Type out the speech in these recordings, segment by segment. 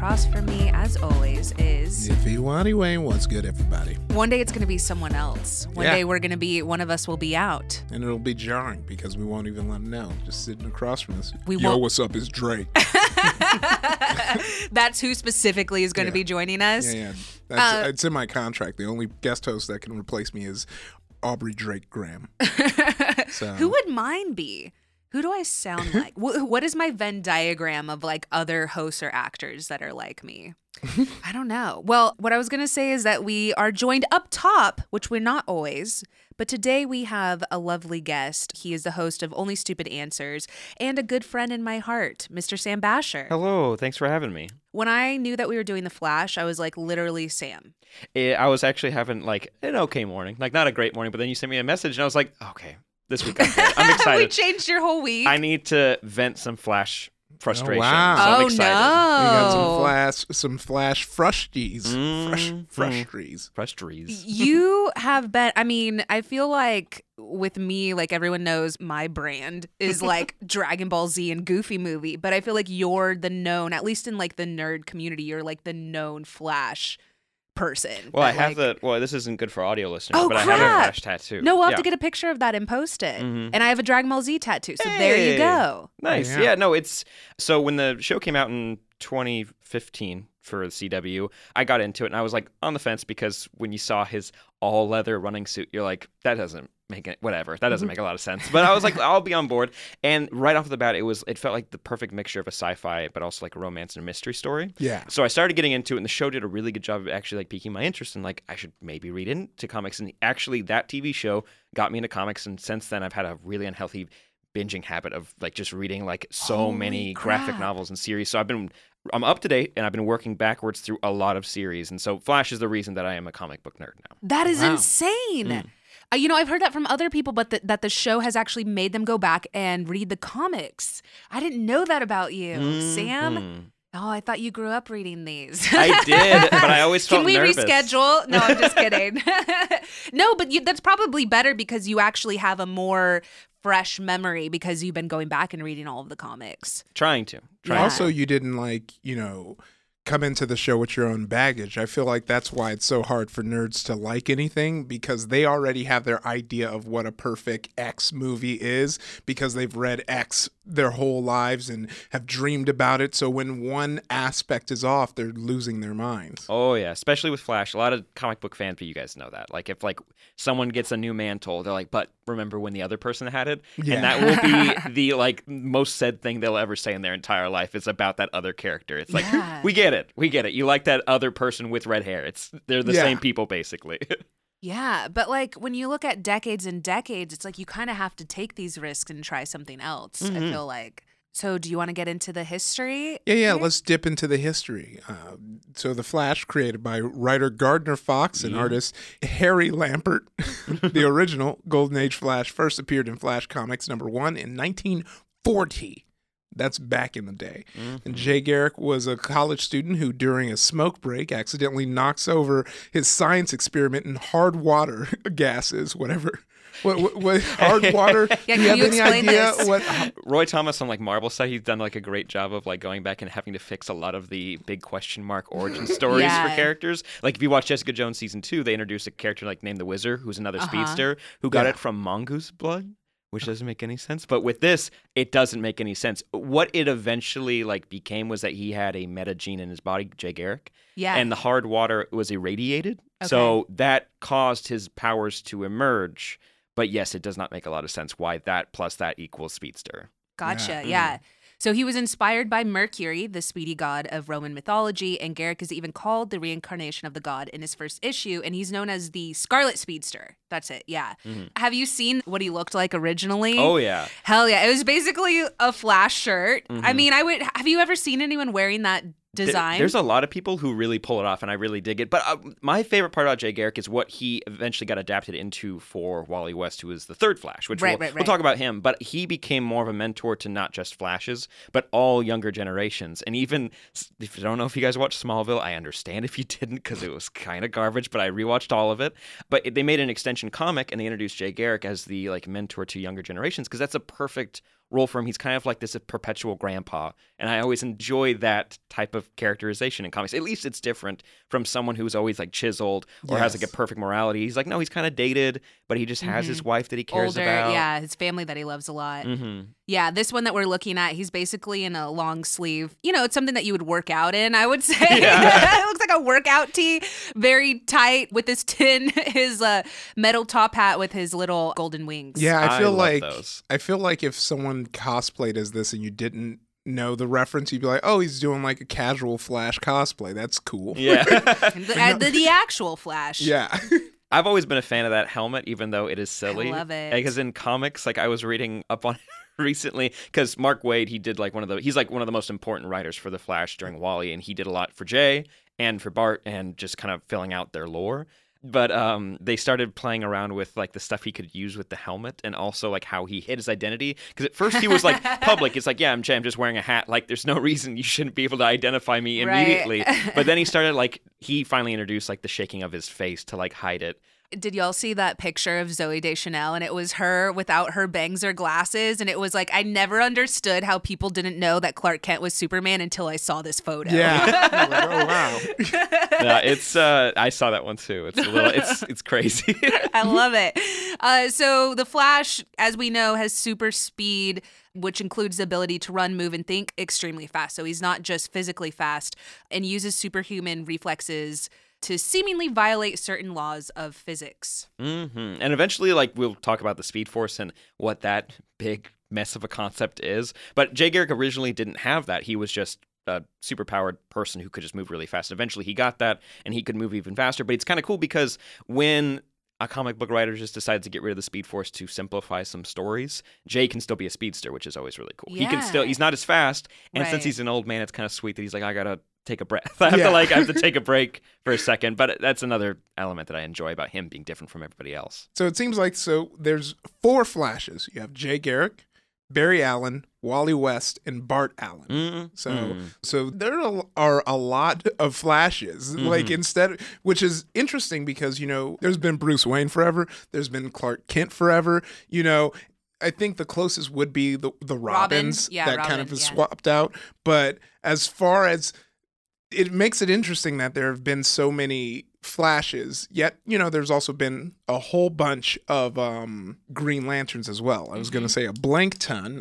across from me, as always, is... Ify Wayne. What's good, everybody? One day it's going to be someone else. One day one of us will be out. And it'll be jarring because we won't even let them know. Just sitting across from us. Yo, what's up? It's Drake. That's who specifically is going to be joining us? Yeah. It's in my contract. The only guest host that can replace me is Aubrey Drake Graham. So. Who would mine be? Who do I sound like? What is my Venn diagram of like other hosts or actors that are like me? I don't know. Well, what I was going to say is that we are joined up top, which we're not always, but today we have a lovely guest. He is the host of Only Stupid Answers and a good friend in my heart, Mr. Sam Basher. Hello. Thanks for having me. When I knew that we were doing The Flash, I was like literally Sam. I was actually having like an okay morning, like not a great morning, but then you sent me a message and I was like, okay, this week I'm good. I'm excited. We changed your whole week. I need to vent some Flash frustration. Oh, wow. So I'm Oh, excited. no. We got some flash frusties. Frustries. You have been, I mean, I feel like with me, like everyone knows my brand is like Dragon Ball Z and Goofy movie, but I feel like you're the known, at least in like the nerd community, you're like the known Flash person. Well, I have this isn't good for audio listeners, Oh, but crap. I have a Flash tattoo. No, we'll have to get a picture of that and post it. Mhm. And I have a Dragon Ball Z tattoo, so there you go. Nice. Yeah. Yeah, no, so when the show came out in 2015 for the CW, I got into it and I was like on the fence because when you saw his all leather running suit, you're like, that doesn't make it, whatever. That doesn't make a lot of sense. But I was like, I'll be on board. And right off the bat, it felt like the perfect mixture of a sci-fi, but also like a romance and a mystery story. Yeah. So I started getting into it and the show did a really good job of actually like piquing my interest and like I should maybe read into comics. And actually that TV show got me into comics. And since then I've had a really unhealthy binging habit of like just reading like so Holy many crap. graphic novels and series. So I'm up to date and I've been working backwards through a lot of series. And so Flash is the reason that I am a comic book nerd now. That is Wow. insane. I've heard that from other people, but that the show has actually made them go back and read the comics. I didn't know that about you, Sam. Mhm. Oh, I thought you grew up reading these. I did, but I always felt Can we nervous. reschedule? No, I'm just kidding. No, but that's probably better because you actually have a more fresh memory because you've been going back and reading all of the comics. Trying to. Yeah. Also, you didn't come into the show with your own baggage. I feel like that's why it's so hard for nerds to like anything because they already have their idea of what a perfect X movie is because they've read X their whole lives and have dreamed about it. So when one aspect is off, they're losing their minds. Oh yeah, especially with Flash. A lot of comic book fans, but you guys know that. Like if like someone gets a new mantle, they're like, "But remember when the other person had it?" Yeah. And that will be the like most said thing they'll ever say in their entire life. It's about that other character. It's like Yeah. we get it. You like that other person with red hair. They're the Yeah. same people basically. Yeah, but like when you look at decades and decades, it's like you kind of have to take these risks and try something else. I feel like. So do you want to get into the history? Yeah, here? let's dip into the history. So The Flash, created by writer Gardner Fox and artist Harry Lampert, the original Golden Age Flash, first appeared in Flash Comics #1 in 1940. That's back in the day. And Jay Garrick was a college student who, during a smoke break, accidentally knocks over his science experiment in hard water gases, whatever. What hard water? Yeah, Do you can have you any explain idea this? what? Roy Thomas on like Marvel side, he's done like a great job of like going back and having to fix a lot of the big question mark origin stories Yeah. for characters. Like if you watch Jessica Jones season 2, they introduced a character like named the Wizard, who's another speedster who got Yeah. it from mongoose blood, which doesn't make any sense. But with this, it doesn't make any sense. What it eventually like became was that he had a meta gene in his body, Jay Garrick, Yeah. and the hard water was irradiated, so that caused his powers to emerge. But yes, it does not make a lot of sense why that plus that equals speedster. Gotcha. Yeah. So he was inspired by Mercury, the speedy god of Roman mythology, and Garrick is even called the reincarnation of the god in his first issue, and he's known as the Scarlet Speedster. That's it. Yeah. Have you seen what he looked like originally? Oh yeah. Hell yeah. It was basically a Flash shirt. I mean, have you ever seen anyone wearing that design? There's a lot of people who really pull it off, and I really dig it. But my favorite part about Jay Garrick is what he eventually got adapted into for Wally West, who is the third Flash, which we'll talk about him. But he became more of a mentor to not just Flashes, but all younger generations. And even, if I don't know if you guys watched Smallville, I understand if you didn't because it was kind of garbage, but I rewatched all of it. But they made an extension comic, and they introduced Jay Garrick as the like mentor to younger generations because that's a perfect role for him. He's kind of like this perpetual grandpa, and I always enjoy that type of characterization in comics. At least it's different from someone who's always like chiseled or has like a perfect morality. He's like, no, he's kind of dated, but he just has his wife that he cares about. Yeah, his family that he loves a lot. Mm-hmm. Yeah, this one that we're looking at, he's basically in a long sleeve. You know, it's something that you would work out in, I would say. Yeah. It looks like a workout tee, very tight with his his metal top hat with his little golden wings. Yeah, I feel like if someone cosplayed as this and you didn't know the reference, you'd be like, oh, he's doing like a casual Flash cosplay. That's cool. Yeah. the actual Flash. Yeah. I've always been a fan of that helmet, even though it is silly. I love it. Because in comics, like I was reading up on it recently, because Mark Waid, he's like one of the most important writers for the Flash during Wally, and he did a lot for Jay and for Bart and just kind of filling out their lore. But they started playing around with like the stuff he could use with the helmet and also like how he hid his identity. Because at first he was like public. It's like, yeah, I'm Jay. I'm just wearing a hat. Like there's no reason you shouldn't be able to identify me immediately. Right. But then he started like, he finally introduced like the shaking of his face to like hide it. Did y'all see that picture of Zooey Deschanel? And it was her without her bangs or glasses. And it was like, I never understood how people didn't know that Clark Kent was Superman until I saw this photo. Yeah. Like, oh, wow. Yeah, it's I saw that one too. It's a little it's crazy. I love it. So the Flash, as we know, has super speed, which includes the ability to run, move, and think extremely fast. So he's not just physically fast, and uses superhuman reflexes to seemingly violate certain laws of physics. Mm-hmm. And eventually, like, we'll talk about the Speed Force and what that big mess of a concept is. But Jay Garrick originally didn't have that. He was just a superpowered person who could just move really fast. Eventually, he got that, and he could move even faster. But it's kind of cool because when a comic book writer just decides to get rid of the Speed Force to simplify some stories, Jay can still be a speedster, which is always really cool. Yeah. He's not as fast, and Right. since he's an old man, it's kind of sweet that he's like, I gotta take a breath. I have to take a break for a second. But that's another element that I enjoy about him being different from everybody else. So it seems like there's 4 Flashes. You have Jay Garrick, Barry Allen, Wally West, and Bart Allen. Mm-hmm. So there are a lot of Flashes. Like which is interesting because, you know, there's been Bruce Wayne forever. There's been Clark Kent forever. You know, I think the closest would be the Robins kind of is swapped out. But as far as it makes it interesting that there have been so many Flashes, yet, you know, there's also been a whole bunch of Green Lanterns as well. I was going to say a blank ton,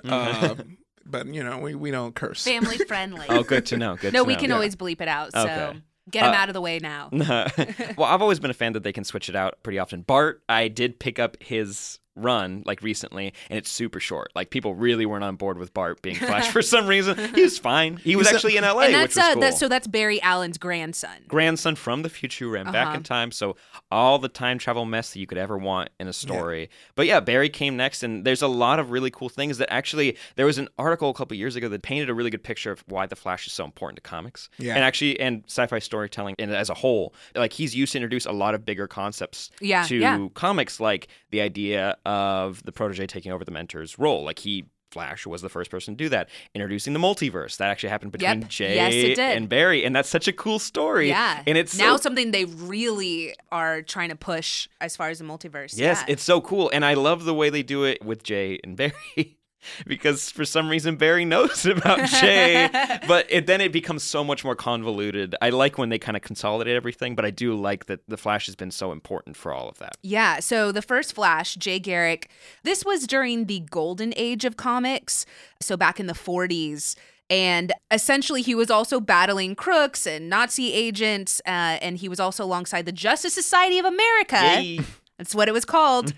but, you know, we don't curse. Family friendly. Oh, good to know. We can always bleep it out. So Okay. get him out of the way now. Well, I've always been a fan that they can switch it out pretty often. Bart, I did pick up his run like recently, and it's super short. Like people really weren't on board with Bart being Flash for some reason. He was fine. He was actually in LA, and that's, which was cool. so that's Barry Allen's grandson From the future, who ran back in time. So all the time travel mess that you could ever want in a story. Yeah. But yeah, Barry came next, and there's a lot of really cool things that actually, there was an article a couple years ago that painted a really good picture of why the Flash is so important to comics. Yeah. And sci-fi storytelling and as a whole. Like he's used to introduce a lot of bigger concepts to comics, like the idea of the protege taking over the mentor's role. Like Flash was the first person to do that. Introducing the multiverse. That actually happened between Jay and Barry. And that's such a cool story. Yeah. And it's now something they really are trying to push as far as the multiverse. Yes, it's so cool. And I love the way they do it with Jay and Barry. Because for some reason Barry knows about Jay, but then it becomes so much more convoluted. I like when they kind of consolidate everything, but I do like that the Flash has been so important for all of that. Yeah, so the first Flash, Jay Garrick, this was during the golden age of comics, so back in the 40s. And essentially, he was also battling crooks and Nazi agents, and he was also alongside the Justice Society of America. Yay. That's what it was called.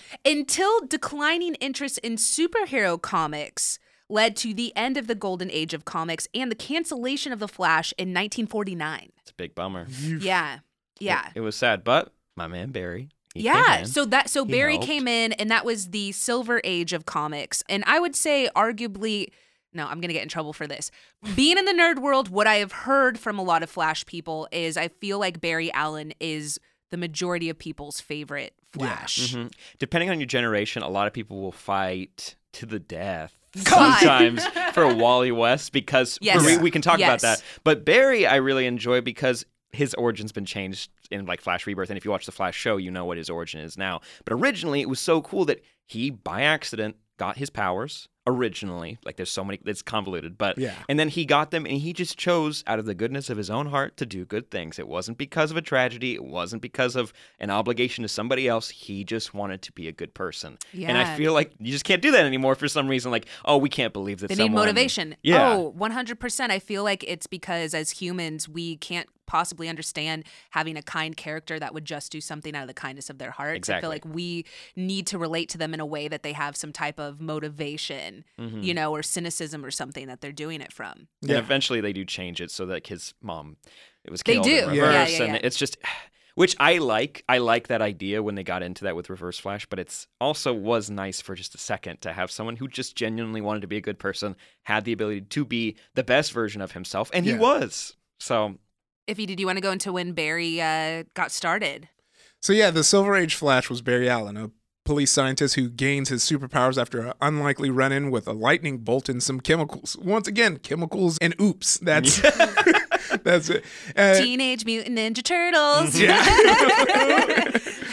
Until declining interest in superhero comics led to the end of the golden age of comics and the cancellation of The Flash in 1949. It's a big bummer. Yeah. It was sad, but my man Barry. So Barry came in, and that was the silver age of comics. And I would say arguably, no, I'm going to get in trouble for this. Being in the nerd world, what I have heard from a lot of Flash people is I feel like Barry Allen is the majority of people's favorite Flash. Yeah. Mm-hmm. Depending on your generation, a lot of people will fight to the death sometimes for Wally West because we can talk about that. But Barry, I really enjoy because his origin's been changed in like Flash Rebirth. And if you watch the Flash show, you know what his origin is now. But originally, it was so cool that he, by accident, got his powers. originally. Like there's so many, it's convoluted, but Yeah. and then he got them and he just chose out of the goodness of his own heart to do good things. It wasn't because of a tragedy. It wasn't because of an obligation to somebody else. He just wanted to be a good person. Yeah. And I feel like you just can't do that anymore for some reason. Like, oh, we can't believe that They someone... need motivation. Yeah. Oh, 100%. I feel like it's because as humans, we can't possibly understand having a kind character that would just do something out of the kindness of their hearts. Exactly. I feel like we need to relate to them in a way that they have some type of motivation, you know, or cynicism or something that they're doing it from. And eventually they do change it so that his mom, it was They killed do. in Yeah, reverse. yeah, And yeah. it's just, which I like. I like that idea when they got into that with Reverse Flash, but it's also was nice for just a second to have someone who just genuinely wanted to be a good person, had the ability to be the best version of himself, and he was. So... Iffy, did you want to go into when Barry got started? So yeah, the Silver Age Flash was Barry Allen, a police scientist who gains his superpowers after an unlikely run-in with a lightning bolt and some chemicals. Once again, chemicals and oops. That's that's it. Teenage Mutant Ninja Turtles. Yeah.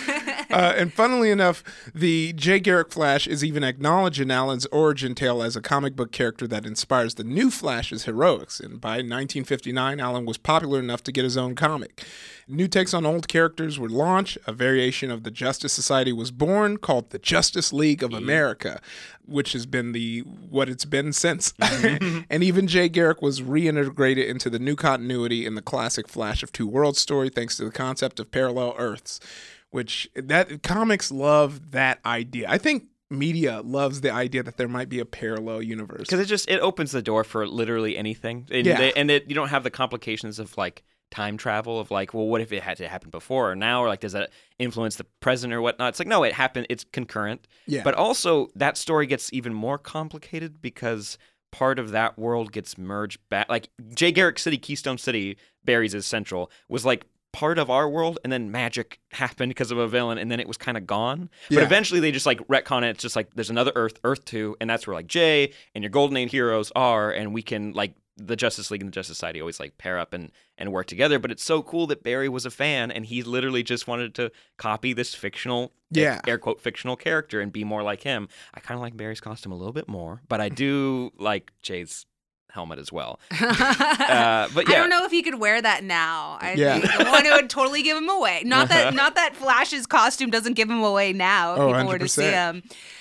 And funnily enough, the Jay Garrick Flash is even acknowledged in Allen's origin tale as a comic book character that inspires the new Flash's heroics. And by 1959, Allen was popular enough to get his own comic. New takes on old characters were launched. A variation of the Justice Society was born called the Justice League of America, which has been what it's been since. And even Jay Garrick was reintegrated into the new continuity in the classic Flash of Two Worlds story thanks to the concept of parallel Earths. Which that comics love that idea. I think media loves the idea that there might be a parallel universe because it opens the door for literally anything, and, you don't have the complications of like time travel of like, well, what if it had to happen before or now, or like does that influence the present or whatnot? It's like no, it happened. It's concurrent. Yeah. But also that story gets even more complicated because part of that world gets merged back. Like Jay Garrick City, Keystone City, Barry's is central, was like part of our world, and then magic happened because of a villain, and then it was kind of gone. But eventually they just like retcon it. It's just like there's another Earth 2, and that's where like Jay and your Golden Age heroes are, and we can like the Justice League and the Justice Society always like pair up and work together. But it's so cool that Barry was a fan, and he literally just wanted to copy this fictional, air quote fictional character and be more like him. I kind of like Barry's costume a little bit more, but I do like Jay's helmet as well. But yeah. I don't know if he could wear that now. I think the one would totally give him away. Not that Flash's costume doesn't give him away now if people were to see him.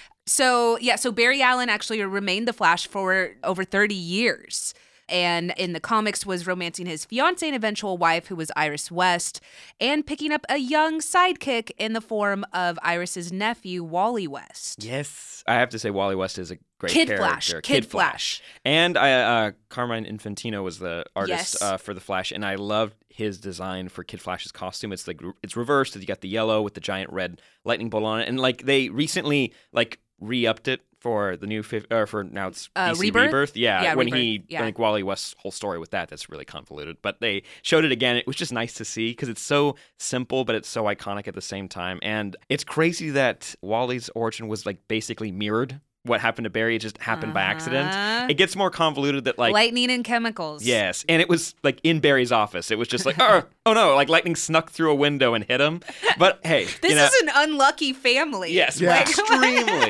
So Barry Allen actually remained the Flash for over 30 years. And in the comics was romancing his fiancée and eventual wife, who was Iris West, and picking up a young sidekick in the form of Iris's nephew, Wally West. Yes. I have to say Wally West is a great Kid character. Kid Flash. And Carmine Infantino was the artist for the Flash, and I loved his design for Kid Flash's costume. It's like it's reversed. You got the yellow with the giant red lightning bolt on it, and like they recently like re-upped it for the new for now it's DC Rebirth. Yeah, when Rebirth. I think Wally West's whole story with that's really convoluted. But they showed it again. It was just nice to see because it's so simple, but it's so iconic at the same time. And it's crazy that Wally's origin was like basically mirrored what happened to Barry. It just happened by accident. It gets more convoluted that like lightning and chemicals. Yes, and it was like in Barry's office. It was just like oh no, like lightning snuck through a window and hit him. But hey, this is an unlucky family. Yes, extremely.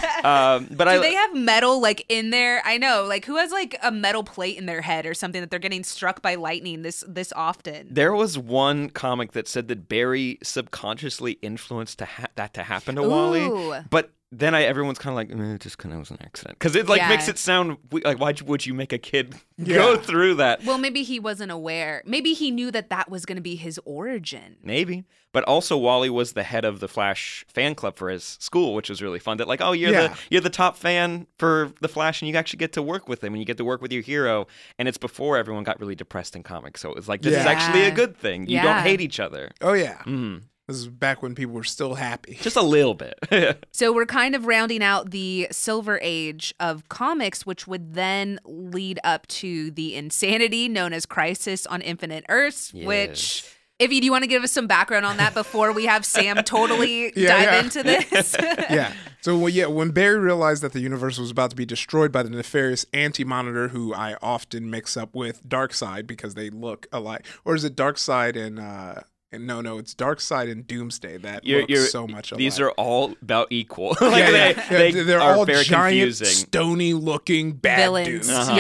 But do they have metal like in there? I know, like who has like a metal plate in their head or something that they're getting struck by lightning this often? There was one comic that said that Barry subconsciously influenced that to happen to Wally, but then everyone's kind of like, it just kind of was an accident. Because it like makes it sound like, why would you make a kid go through that? Well, maybe he wasn't aware. Maybe he knew that was going to be his origin. Maybe. But also Wally was the head of the Flash fan club for his school, which was really fun. That like, oh, you're the top fan for the Flash, and you actually get to work with him, and you get to work with your hero. And it's before everyone got really depressed in comics. So it was like, this is actually a good thing. You don't hate each other. Oh, yeah. Mm-hmm. This is back when people were still happy. Just a little bit. So we're kind of rounding out the Silver Age of comics, which would then lead up to the insanity known as Crisis on Infinite Earths, which... Ify, do you want to give us some background on that before we have Sam totally dive into this? So, when Barry realized that the universe was about to be destroyed by the nefarious Anti-Monitor, who I often mix up with Darkseid because they look alike. Or is it Darkseid and And no, it's Darkseid and Doomsday that look so much alike. These are all about equal. They're are all very giant, confusing. stony-looking bad Villains. dudes. Uh-huh.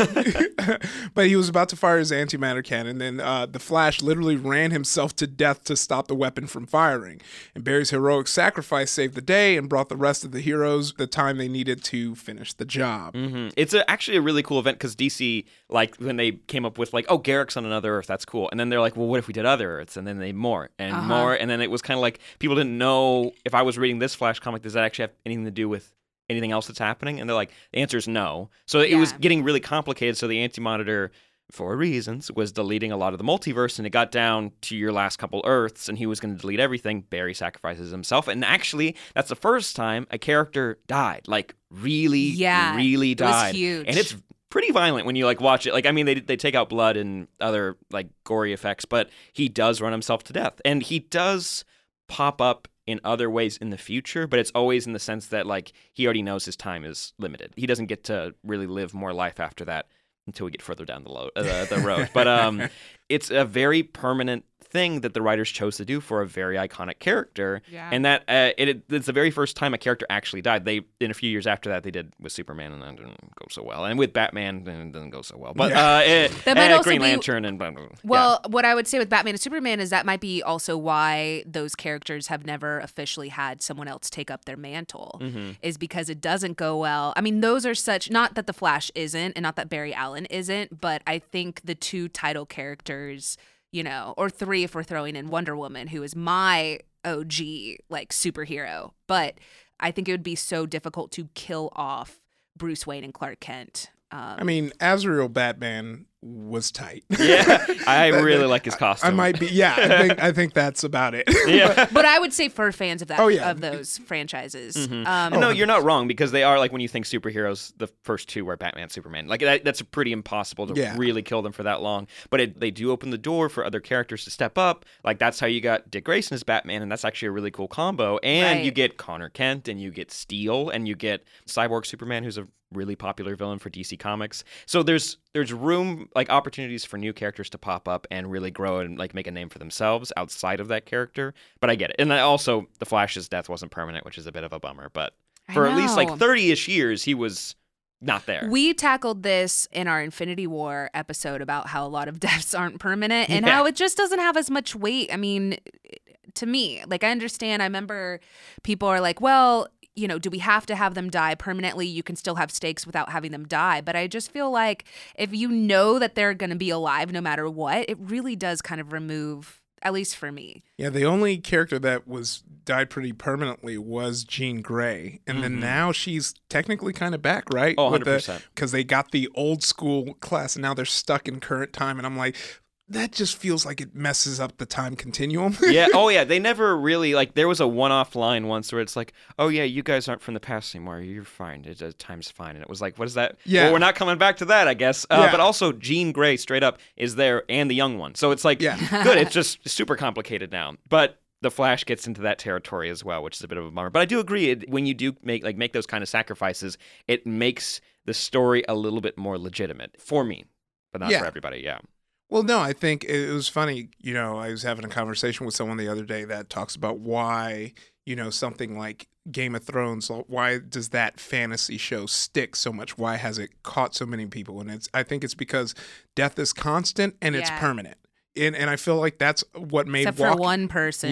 Yeah. But he was about to fire his antimatter cannon, and then the Flash literally ran himself to death to stop the weapon from firing. And Barry's heroic sacrifice saved the day and brought the rest of the heroes the time they needed to finish the job. Mm-hmm. It's actually a really cool event because DC, like, when they came up with, like, oh, Garrick's on another Earth, that's cool. And then they're like, well, what if we did other Earths? And then they more and more. And then it was kind of like people didn't know if I was reading this Flash comic, does that actually have anything to do with anything else that's happening? And they're like, the answer is no. So it was getting really complicated. So the Anti-Monitor, for reasons, was deleting a lot of the multiverse, and it got down to your last couple Earths, and he was going to delete everything. Barry sacrifices himself, and actually, that's the first time a character died. Like, really died. It was huge. And it's pretty violent when you like watch it. Like, I mean, they take out blood and other like gory effects, but he does run himself to death, and he does pop up in other ways in the future, but it's always in the sense that like he already knows his time is limited. He doesn't get to really live more life after that until we get further down the road. But it's a very permanent thing that the writers chose to do for a very iconic character, and that it's the very first time a character actually died. They, in a few years after that, they did with Superman, and that didn't go so well, and with Batman, and it doesn't go so well. But that might also Green be, Lantern and blah, blah, blah. Well, what I would say with Batman and Superman is that might be also why those characters have never officially had someone else take up their mantle, is because it doesn't go well. I mean, those are such, not that the Flash isn't, and not that Barry Allen isn't, but I think the two title characters, you know, or three if we're throwing in Wonder Woman, who is my OG like superhero. But I think it would be so difficult to kill off Bruce Wayne and Clark Kent. I mean, Azrael Batman was tight. Yeah, I really like his costume. I might be. Yeah, I think that's about it. Yeah, but I would say for fans of that, of those franchises. No, you're not wrong, because they are, like, when you think superheroes, the first two were Batman, Superman. Like that's pretty impossible to really kill them for that long. But they do open the door for other characters to step up. Like that's how you got Dick Grayson as Batman, and that's actually a really cool combo. And you get Connor Kent, and you get Steel, and you get Cyborg Superman, who's a really popular villain for DC Comics. So there's room, like opportunities for new characters to pop up and really grow and like make a name for themselves outside of that character. But I get it. And then also the Flash's death wasn't permanent, which is a bit of a bummer. But for at least like 30-ish years, he was not there. We tackled this in our Infinity War episode about how a lot of deaths aren't permanent and how it just doesn't have as much weight. I mean, to me, like I understand, I remember people are like, well, you know, do we have to have them die permanently? You can still have stakes without having them die. But I just feel like if you know that they're going to be alive no matter what, it really does kind of remove, at least for me. Yeah, the only character that died pretty permanently was Jean Grey. And then now she's technically kind of back, right? Oh, 100%. Because they got the old school class and now they're stuck in current time. And I'm like, that just feels like it messes up the time continuum. Yeah. Oh, yeah. They never really, like, there was a one-off line once where it's like, oh, yeah, you guys aren't from the past anymore. You're fine. Time's fine. And it was like, what is that? Yeah. Well, we're not coming back to that, I guess. But also, Jean Grey, straight up, is there, and the young one. So it's like, good. It's just super complicated now. But the Flash gets into that territory as well, which is a bit of a bummer. But I do agree, when you do make those kind of sacrifices, it makes the story a little bit more legitimate for me, but not for everybody. Yeah. Well, no, I think it was funny. You know, I was having a conversation with someone the other day that talks about why, you know, something like Game of Thrones, why does that fantasy show stick so much? Why has it caught so many people? And I think it's because death is constant and it's permanent. And I feel like that's what made Except for one person.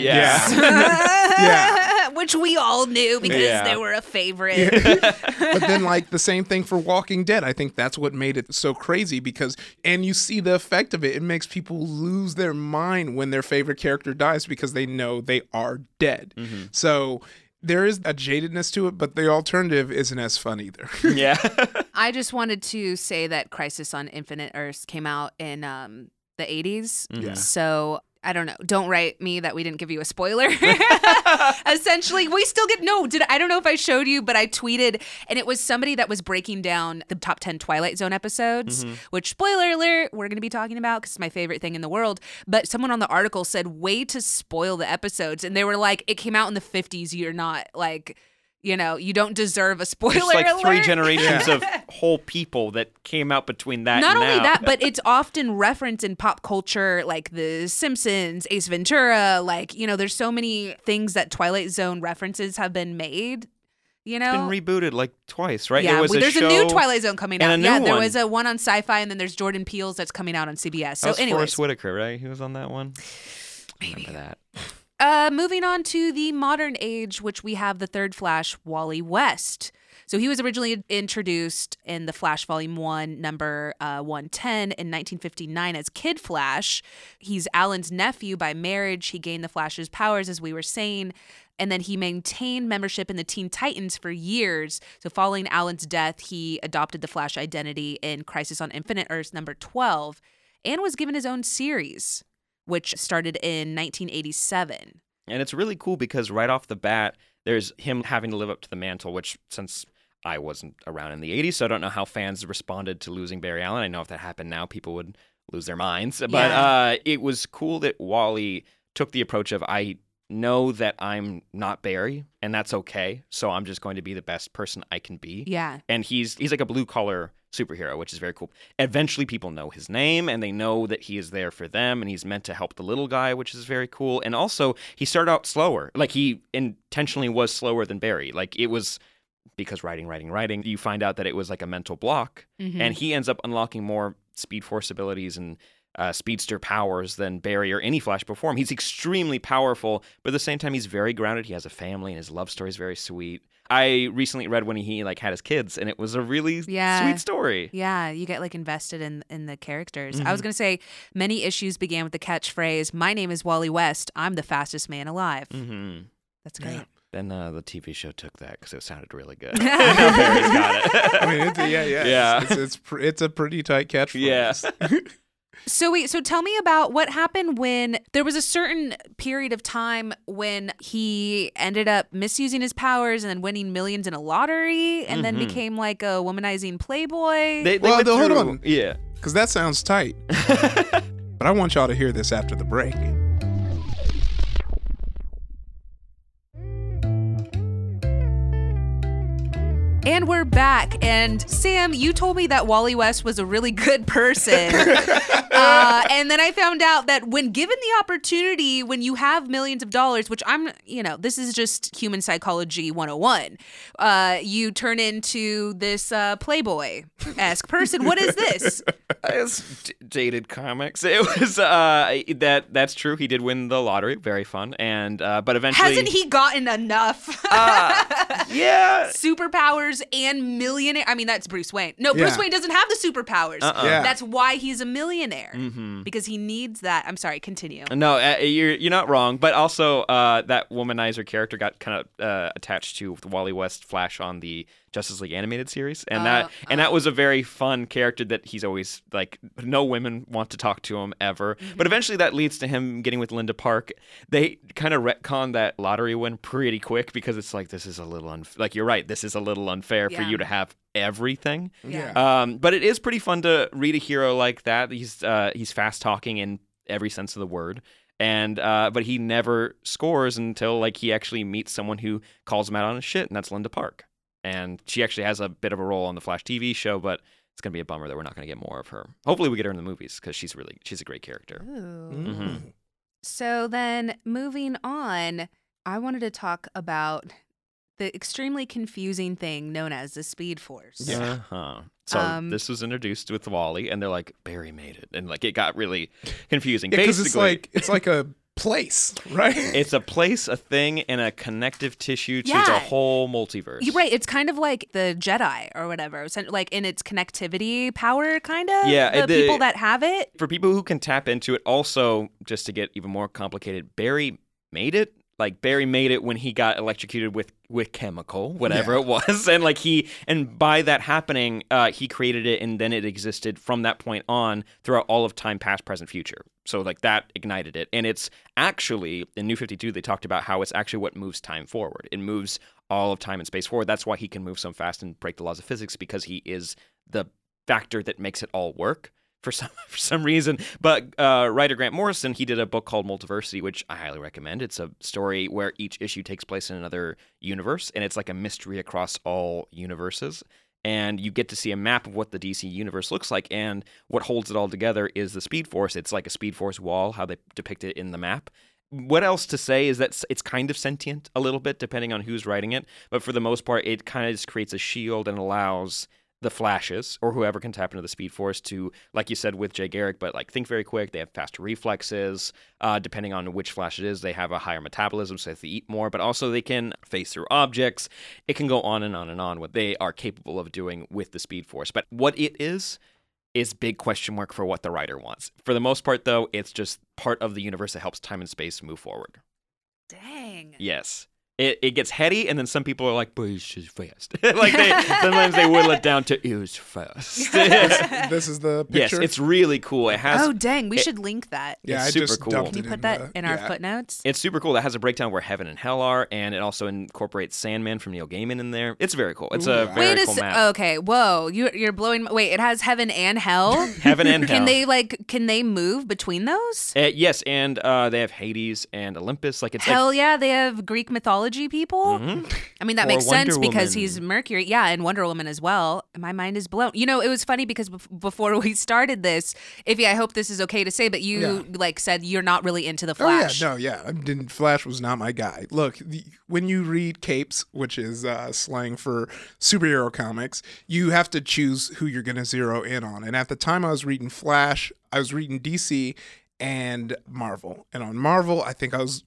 Yeah. Which we all knew because they were a favorite. But then like the same thing for Walking Dead. I think that's what made it so crazy and you see the effect of it. It makes people lose their mind when their favorite character dies because they know they are dead. So there is a jadedness to it, but the alternative isn't as fun either. Yeah. I just wanted to say that Crisis on Infinite Earths came out in the 80s. Yeah. So I don't know. Don't write me that we didn't give you a spoiler. Essentially, we still get I don't know if I showed you, but I tweeted, and it was somebody that was breaking down the top 10 Twilight Zone episodes, which, spoiler alert, we're going to be talking about because it's my favorite thing in the world. But someone on the article said, way to spoil the episodes. And they were like, it came out in the 50s. You're not like, You don't deserve a spoiler There's like alert. 3 generations of whole people that came out between that Not and only now. that, but it's often referenced in pop culture, like The Simpsons, Ace Ventura. There's so many things that Twilight Zone references have been made. It's been rebooted like twice, right? Yeah, there's a new Twilight Zone coming out. and a new there one. was a one on Sci-Fi, and then there's Jordan Peele's that's coming out on CBS. So, that was anyways, Forrest Whitaker, right? He was on that one. maybe. Remember that. Moving on to the modern age, which we have the third Flash, Wally West. So he was originally introduced in the Flash Volume 1, number 110 in 1959 as Kid Flash. He's Alan's nephew by marriage. He gained the Flash's powers, as we were saying, and then he maintained membership in the Teen Titans for years. So following Alan's death, he adopted the Flash identity in Crisis on Infinite Earths number 12 and was given his own series, which started in 1987. And it's really cool because right off the bat, there's him having to live up to the mantle, which since I wasn't around in the 80s, so I don't know how fans responded to losing Barry Allen. I know if that happened now, people would lose their minds. But it was cool that Wally took the approach of, I know that I'm not Barry, and that's okay, so I'm just going to be the best person I can be. Yeah. And he's like a blue-collar superhero, which is very cool. Eventually, people know his name, and they know that he is there for them, and he's meant to help the little guy, which is very cool. And also, he started out slower. Like, he intentionally was slower than Barry. Like, it was because writing, you find out that it was like a mental block, and he ends up unlocking more Speed Force abilities and speedster powers than Barry or any Flash before him. He's extremely powerful, but at the same time, he's very grounded. He has a family, and his love story is very sweet. I recently read when he had his kids, and it was a really sweet story. Yeah, you get invested in the characters. I was going to say, many issues began with the catchphrase, "My name is Wally West. I'm the fastest man alive." That's great. Yeah. Then the TV show took that because it sounded really good. Now Barry's got it. I mean, Yeah. It's a pretty tight catchphrase. Yeah. So tell me about what happened when there was a certain period of time when he ended up misusing his powers and then winning millions in a lottery and then became like a womanizing playboy. They Well, went hold through- on. Yeah. Because that sounds tight. But I want y'all to hear this after the break. And we're back. And Sam, you told me that Wally West was a really good person. And then I found out that when given the opportunity, when you have millions of dollars, which this is just human psychology 101, you turn into this Playboy-esque person. What is this? It's dated comics. It was that's true. He did win the lottery. Very fun. And but eventually, Hasn't he gotten enough? Yeah. Superpowers and millionaire. I mean, that's Bruce Wayne. No, Bruce Yeah. Wayne doesn't have the superpowers. Yeah. That's why he's a millionaire. Because he needs that. I'm sorry, continue. No, you're not wrong. But also, that womanizer character got kind of attached to the Wally West Flash on the Justice League animated series, and that was a very fun character that he's always like. No women want to talk to him ever. But eventually, that leads to him getting with Linda Park. They kind of retcon that lottery win pretty quick because it's like, this is a little like you're right. This is a little unfair for you to have everything. Yeah. But it is pretty fun to read a hero like that. He's fast talking in every sense of the word. And but he never scores until like he actually meets someone who calls him out on his shit, and that's Linda Park. And she actually has a bit of a role on the Flash TV show, but it's gonna be a bummer that we're not gonna get more of her. Hopefully, we get her in the movies because she's a great character. So then, moving on, I wanted to talk about the extremely confusing thing known as the Speed Force. Yeah. So this was introduced with Wally, and they're like, Barry made it, and like it got really confusing. Because Basically, it's like a place, right? it's a place, a thing, and a connective tissue to the Yeah. whole multiverse. You're right. It's kind of like the Jedi or whatever, like in its connectivity power, kind of. Yeah, the people that have it. For people who can tap into it, also, just to get even more complicated, Barry made it. Like Barry made it when he got electrocuted with chemical, whatever it was, and by that happening, he created it, and then it existed from that point on throughout all of time, past, present, future. So like that ignited it, and it's actually in New 52 they talked about how it's actually what moves time forward. It moves all of time and space forward. That's why he can move so fast and break the laws of physics, because he is the factor that makes it all work. for some reason. But writer Grant Morrison, he did a book called Multiversity, which I highly recommend. It's a story where each issue takes place in another universe, and it's like a mystery across all universes. And you get to see a map of what the DC universe looks like, and what holds it all together is the Speed Force. It's like a Speed Force wall, how they depict it in the map. What else to say is that it's kind of sentient a little bit, depending on who's writing it. But for the most part, it kind of just creates a shield and allows the Flashes, or whoever can tap into the Speed Force, to, like you said with Jay Garrick, but like think very quick. They have faster reflexes. Depending on which Flash it is, they have a higher metabolism, so they have to eat more. But also they can phase through objects. It can go on and on and on, what they are capable of doing with the Speed Force. But what it is big question mark for what the writer wants. For the most part, though, it's just part of the universe that helps time and space move forward. Dang. Yes. It gets heady, and then some people are like, but it's just fast. Sometimes they whittle it down to, it was fast. This is the picture? Yes, it's really cool. It has. Oh, dang. We should link that. Yeah, it's I super just cool. dumped Can you it put that in our yeah. footnotes? It's super cool. It has a breakdown where heaven and hell are, and it also incorporates Sandman from Neil Gaiman in there. It's very cool. It's a very cool map. Okay, whoa. You're blowing. Wait, it has heaven and hell? Heaven and hell. Can they move between those? Yes, and they have Hades and Olympus. Hell yeah, they have Greek mythology people. I mean, that Or makes sense Wonder because Woman. he's Mercury. Yeah, and Wonder Woman as well. My mind is blown. You know, it was funny because before we started this, Ify, I hope this is okay to say, but you said you're not really into the Flash. Flash was not my guy. Look, when you read capes, which is slang for superhero comics, you have to choose who you're going to zero in on. And at the time I was reading Flash, I was reading DC and Marvel. And on Marvel, I think I was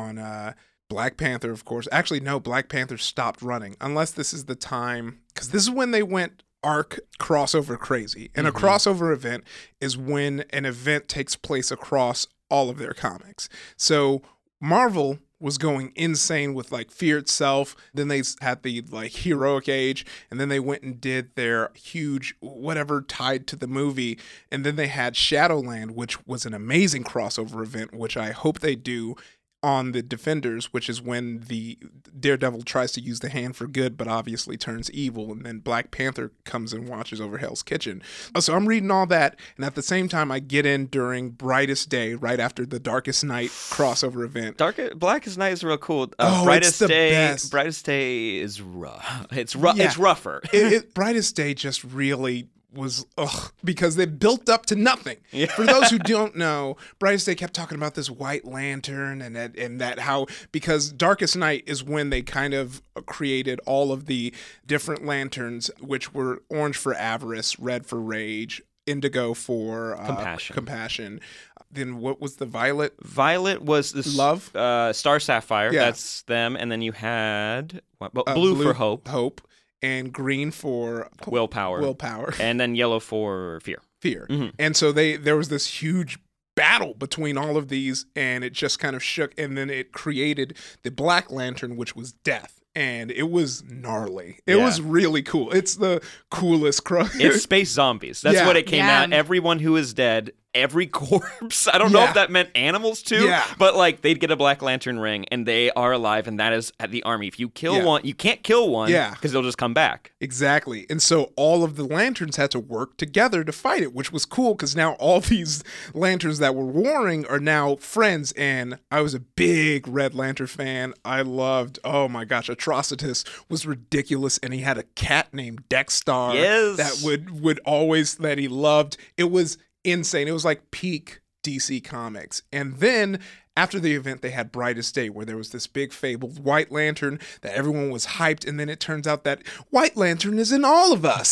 on Black Panther, of course. Actually, no, Black Panther stopped running, unless this is the time, because this is when they went arc crossover crazy. And a crossover event is when an event takes place across all of their comics. So Marvel was going insane with like Fear Itself. Then they had the like Heroic Age, and then they went and did their huge whatever tied to the movie. And then they had Shadowland, which was an amazing crossover event, which I hope they do on the Defenders, which is when the Daredevil tries to use the hand for good, but obviously turns evil, and then Black Panther comes and watches over Hell's Kitchen. So I'm reading all that, and at the same time, I get in during Brightest Day, right after the Darkest Night crossover event. Blackest Night is real cool. Brightest Day, best. Brightest Day is rough. It's rougher. Brightest Day just really was because they built up to nothing. Yeah. For those who don't know, Brightest Day kept talking about this white lantern and that how, because Darkest Night is when they kind of created all of the different lanterns, which were orange for avarice, red for rage, indigo for compassion. Then what was the violet? Violet was this love. Star Sapphire. Yeah. That's them. And then you had blue for hope. And green for willpower, and then yellow for fear. Mm-hmm. And so there was this huge battle between all of these, and it just kind of shook, and then it created the Black Lantern, which was death. And it was gnarly. It was really cool. It's the coolest It's space zombies. That's what it came out. Everyone who is dead, every corpse. I don't know if that meant animals too, but like they'd get a Black Lantern ring and they are alive, and that is at the army. If you kill one, you can't kill one because they'll just come back. Exactly. And so all of the lanterns had to work together to fight it, which was cool because now all these lanterns that were warring are now friends. And I was a big Red Lantern fan. I loved, oh my gosh, Atrocitus was ridiculous, and he had a cat named Dexstar that would always, that he loved. It was insane. It was like peak DC Comics. And then after the event, they had Brightest Day, where there was this big fabled White Lantern that everyone was hyped, and then it turns out that White Lantern is in all of us.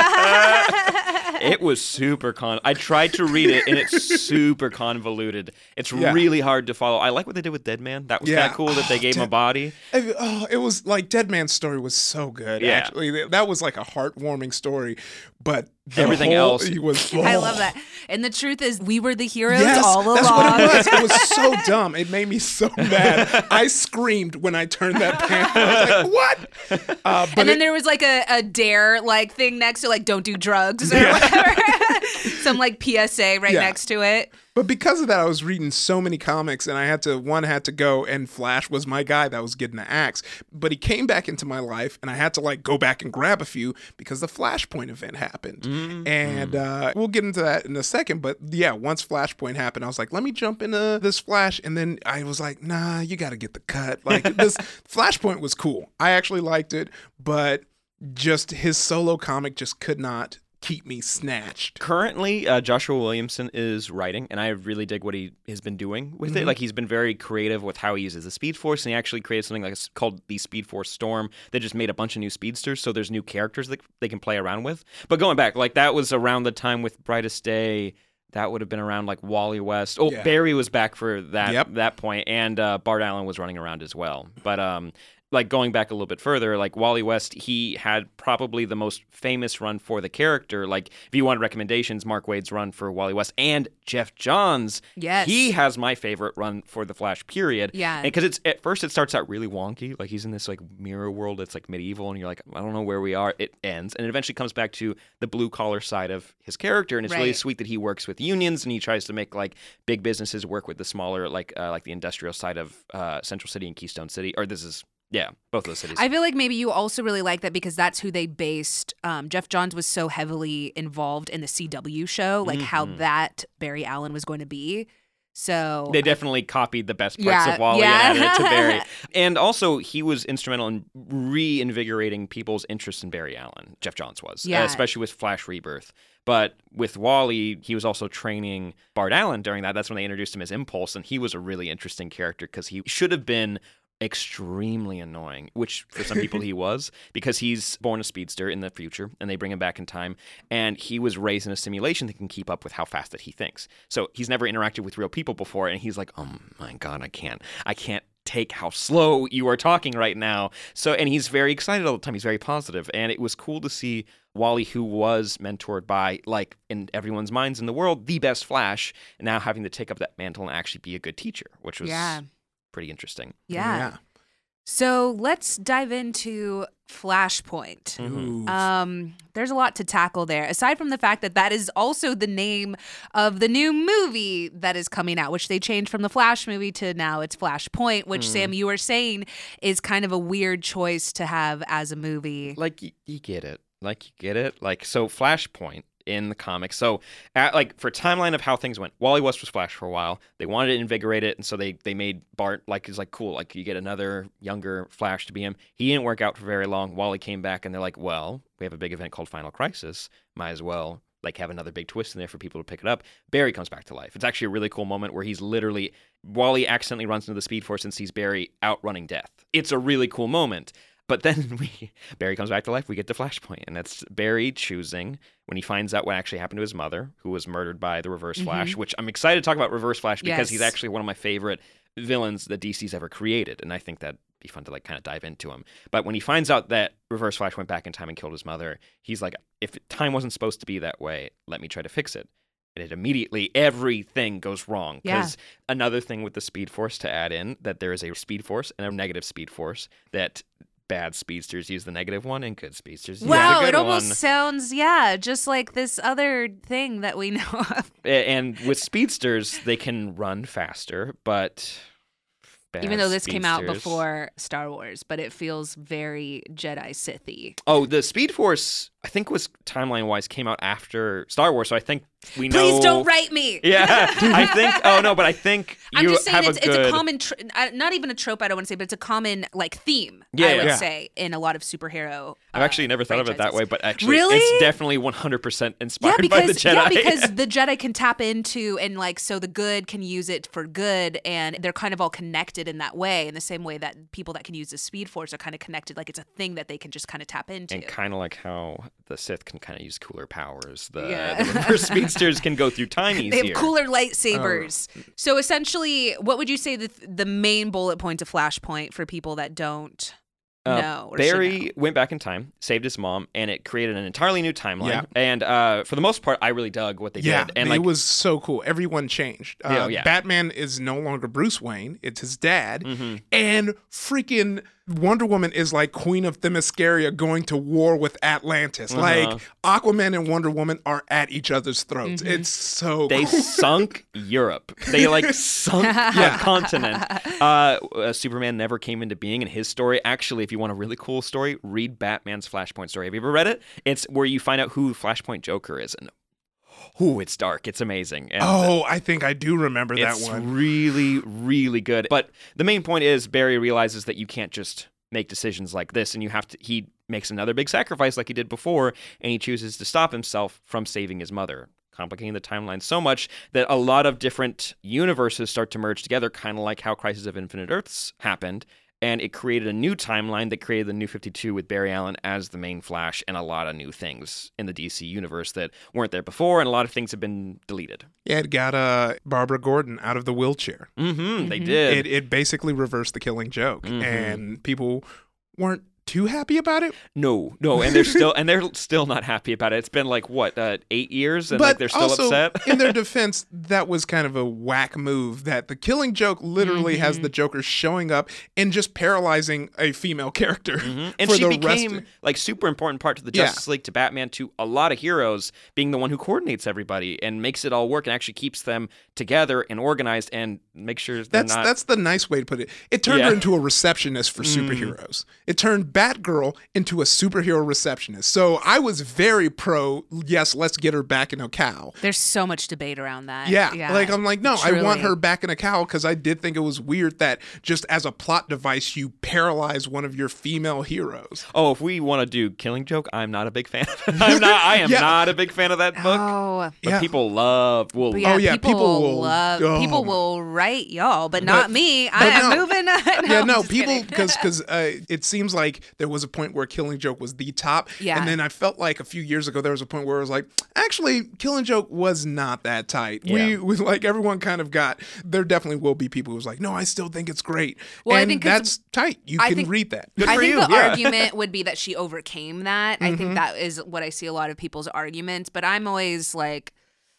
It was super I tried to read it, and it's super convoluted. It's really hard to follow. I like what they did with Deadman. That was kind of cool that they gave him a body. It was like Deadman's story was so good. Yeah. Actually, that was like a heartwarming story, but everything else was. I love that. And the truth is, we were the heroes all along. That's what it was. It was so dumb. It made me so mad. I screamed when I turned that panel. I was like, what? And then there was like a dare like thing next to like, don't do drugs. Or Some like PSA right next to it. But because of that, I was reading so many comics, and I had to go, and Flash was my guy that was getting the axe. But he came back into my life, and I had to like go back and grab a few because the Flashpoint event happened. And we'll get into that in a second. But yeah, once Flashpoint happened, I was like, let me jump into this Flash. And then I was like, nah, you got to get the cut. Like this Flashpoint was cool. I actually liked it, but just his solo comic just could not keep me snatched. Currently, Joshua Williamson is writing, and I really dig what he has been doing with it. Like, he's been very creative with how he uses the Speed Force, and he actually created something like called the Speed Force Storm that just made a bunch of new speedsters, so there's new characters that they can play around with. But going back, like, that was around the time with Brightest Day. That would have been around like Wally West. Oh, yeah. Barry was back for that point, and Bart Allen was running around as well. But like going back a little bit further, like Wally West, he had probably the most famous run for the character. Like if you want recommendations, Mark Waid's run for Wally West and Jeff Johns. Yes, he has my favorite run for the Flash. Period. Yeah, because it's at first it starts out really wonky, like he's in this like mirror world. It's like medieval, and you're like, I don't know where we are. It ends, and it eventually comes back to the blue collar side of his character, and it's really sweet that he works with unions and he tries to make like big businesses work with the smaller, like the industrial side of Central City and Keystone City. Or this is. Yeah, both of those cities. I feel like maybe you also really like that because that's who they based. Jeff Johns was so heavily involved in the CW show, like how that Barry Allen was going to be. So they definitely copied the best parts of Wally and added it to Barry. And also, he was instrumental in reinvigorating people's interest in Barry Allen. Jeff Johns was, especially with Flash Rebirth. But with Wally, he was also training Bart Allen during that. That's when they introduced him as Impulse, and he was a really interesting character because he should have been extremely annoying, which for some people he was, because he's born a speedster in the future and they bring him back in time, and he was raised in a simulation that can keep up with how fast that he thinks. So he's never interacted with real people before, and he's like, oh my God, I can't take how slow you are talking right now. So, and he's very excited all the time. He's very positive. And it was cool to see Wally, who was mentored by, like, in everyone's minds in the world, the best Flash, now having to take up that mantle and actually be a good teacher, which was pretty interesting. Yeah. So let's dive into Flashpoint. There's a lot to tackle there. Aside from the fact that that is also the name of the new movie that is coming out, which they changed from the Flash movie to now it's Flashpoint, which Sam, you were saying is kind of a weird choice to have as a movie. Like you get it. Like, so Flashpoint in the comics. So, for timeline of how things went, Wally West was Flash for a while. They wanted to invigorate it, and so they made Bart, is cool. Like, you get another younger Flash to be him. He didn't work out for very long. Wally came back, and they're like, well, we have a big event called Final Crisis. Might as well, have another big twist in there for people to pick it up. Barry comes back to life. It's actually a really cool moment where he's literally, Wally accidentally runs into the Speed Force and sees Barry outrunning death. It's a really cool moment. But then Barry comes back to life. We get to Flashpoint, and that's Barry choosing when he finds out what actually happened to his mother, who was murdered by the Reverse Flash, which I'm excited to talk about Reverse Flash because he's actually one of my favorite villains that DC's ever created, and I think that'd be fun to kind of dive into him. But when he finds out that Reverse Flash went back in time and killed his mother, he's like, if time wasn't supposed to be that way, let me try to fix it. And it immediately, everything goes wrong. Because another thing with the Speed Force to add in, that there is a Speed Force and a negative Speed Force, that bad speedsters use the negative one and good speedsters use the good one. It almost sounds, just like this other thing that we know of. And with speedsters, they can run faster, but even though this came out before Star Wars, but it feels very Jedi Sith-y. Oh, the Speed Force, I think was timeline-wise, came out after Star Wars, so I think we know... Please don't write me! Yeah, I think... Oh, no, but I think I'm just saying have it's a common... not even a trope, I don't want to say, but it's a common, theme, I would say, in a lot of superhero I've actually never thought of it that way, but actually really? It's definitely 100% inspired by the Jedi. Yeah, because the Jedi can tap into, and so the good can use it for good, and they're kind of all connected in that way, in the same way that people that can use the Speed Force are kind of connected, like it's a thing that they can just kind of tap into. And kind of like how the Sith can kind of use cooler powers. The Reverse Speedsters can go through time easier. They have cooler lightsabers. So essentially, what would you say the main bullet point of Flashpoint for people that don't know? Barry went back in time, saved his mom, and it created an entirely new timeline. And for the most part, I really dug what they did. And it was so cool. Everyone changed. Batman is no longer Bruce Wayne. It's his dad. And freaking Wonder Woman is like Queen of Themyscira going to war with Atlantis. Like Aquaman and Wonder Woman are at each other's throats. It's so They cool. sunk Europe. They like sunk a continent. Superman never came into being in his story. Actually, if you want a really cool story, read Batman's Flashpoint story. Have you ever read it? It's where you find out who Flashpoint Joker is. And it's dark. It's amazing. And I think I do remember that one. It's really, really good. But the main point is Barry realizes that you can't just make decisions like this, and he makes another big sacrifice like he did before, and he chooses to stop himself from saving his mother, complicating the timeline so much that a lot of different universes start to merge together, kind of like how Crisis of Infinite Earths happened. And it created a new timeline that created the New 52 with Barry Allen as the main Flash and a lot of new things in the DC universe that weren't there before, and a lot of things have been deleted. Yeah, it got Barbara Gordon out of the wheelchair. They did. It basically reversed the Killing Joke, and people weren't too happy about it. No, and they're still not happy about it. It's been like 8 years, and but they're still also, upset. In their defense, that was kind of a whack move. That the Killing Joke literally has the Joker showing up and just paralyzing a female character. And she became like super important part to the Justice League, to Batman, to a lot of heroes, being the one who coordinates everybody and makes it all work and actually keeps them together and organized and makes sure that's the nice way to put it. It turned her into a receptionist for superheroes. It turned Batgirl into a superhero receptionist. So I was very pro, yes, let's get her back in a cowl. There's so much debate around that. Yeah. Like, I'm like, no, truly. I want her back in a cowl because I did think it was weird that just as a plot device, you paralyze one of your female heroes. Oh, if we want to do Killing Joke, I'm not a big fan. I am not a big fan of that book. Oh, but people love. People will write y'all, but not me. I am moving. People, because it seems like there was a point where Killing Joke was the top. Yeah. And then I felt like a few years ago, there was a point where it was like, actually, Killing Joke was not that tight. Yeah. We like, everyone kind of there definitely will be people who's like, no, I still think it's great. Well, and I think that's tight. You can read that. Good I for think you. the argument would be that she overcame that. I think that is what I see a lot of people's arguments, but I'm always like,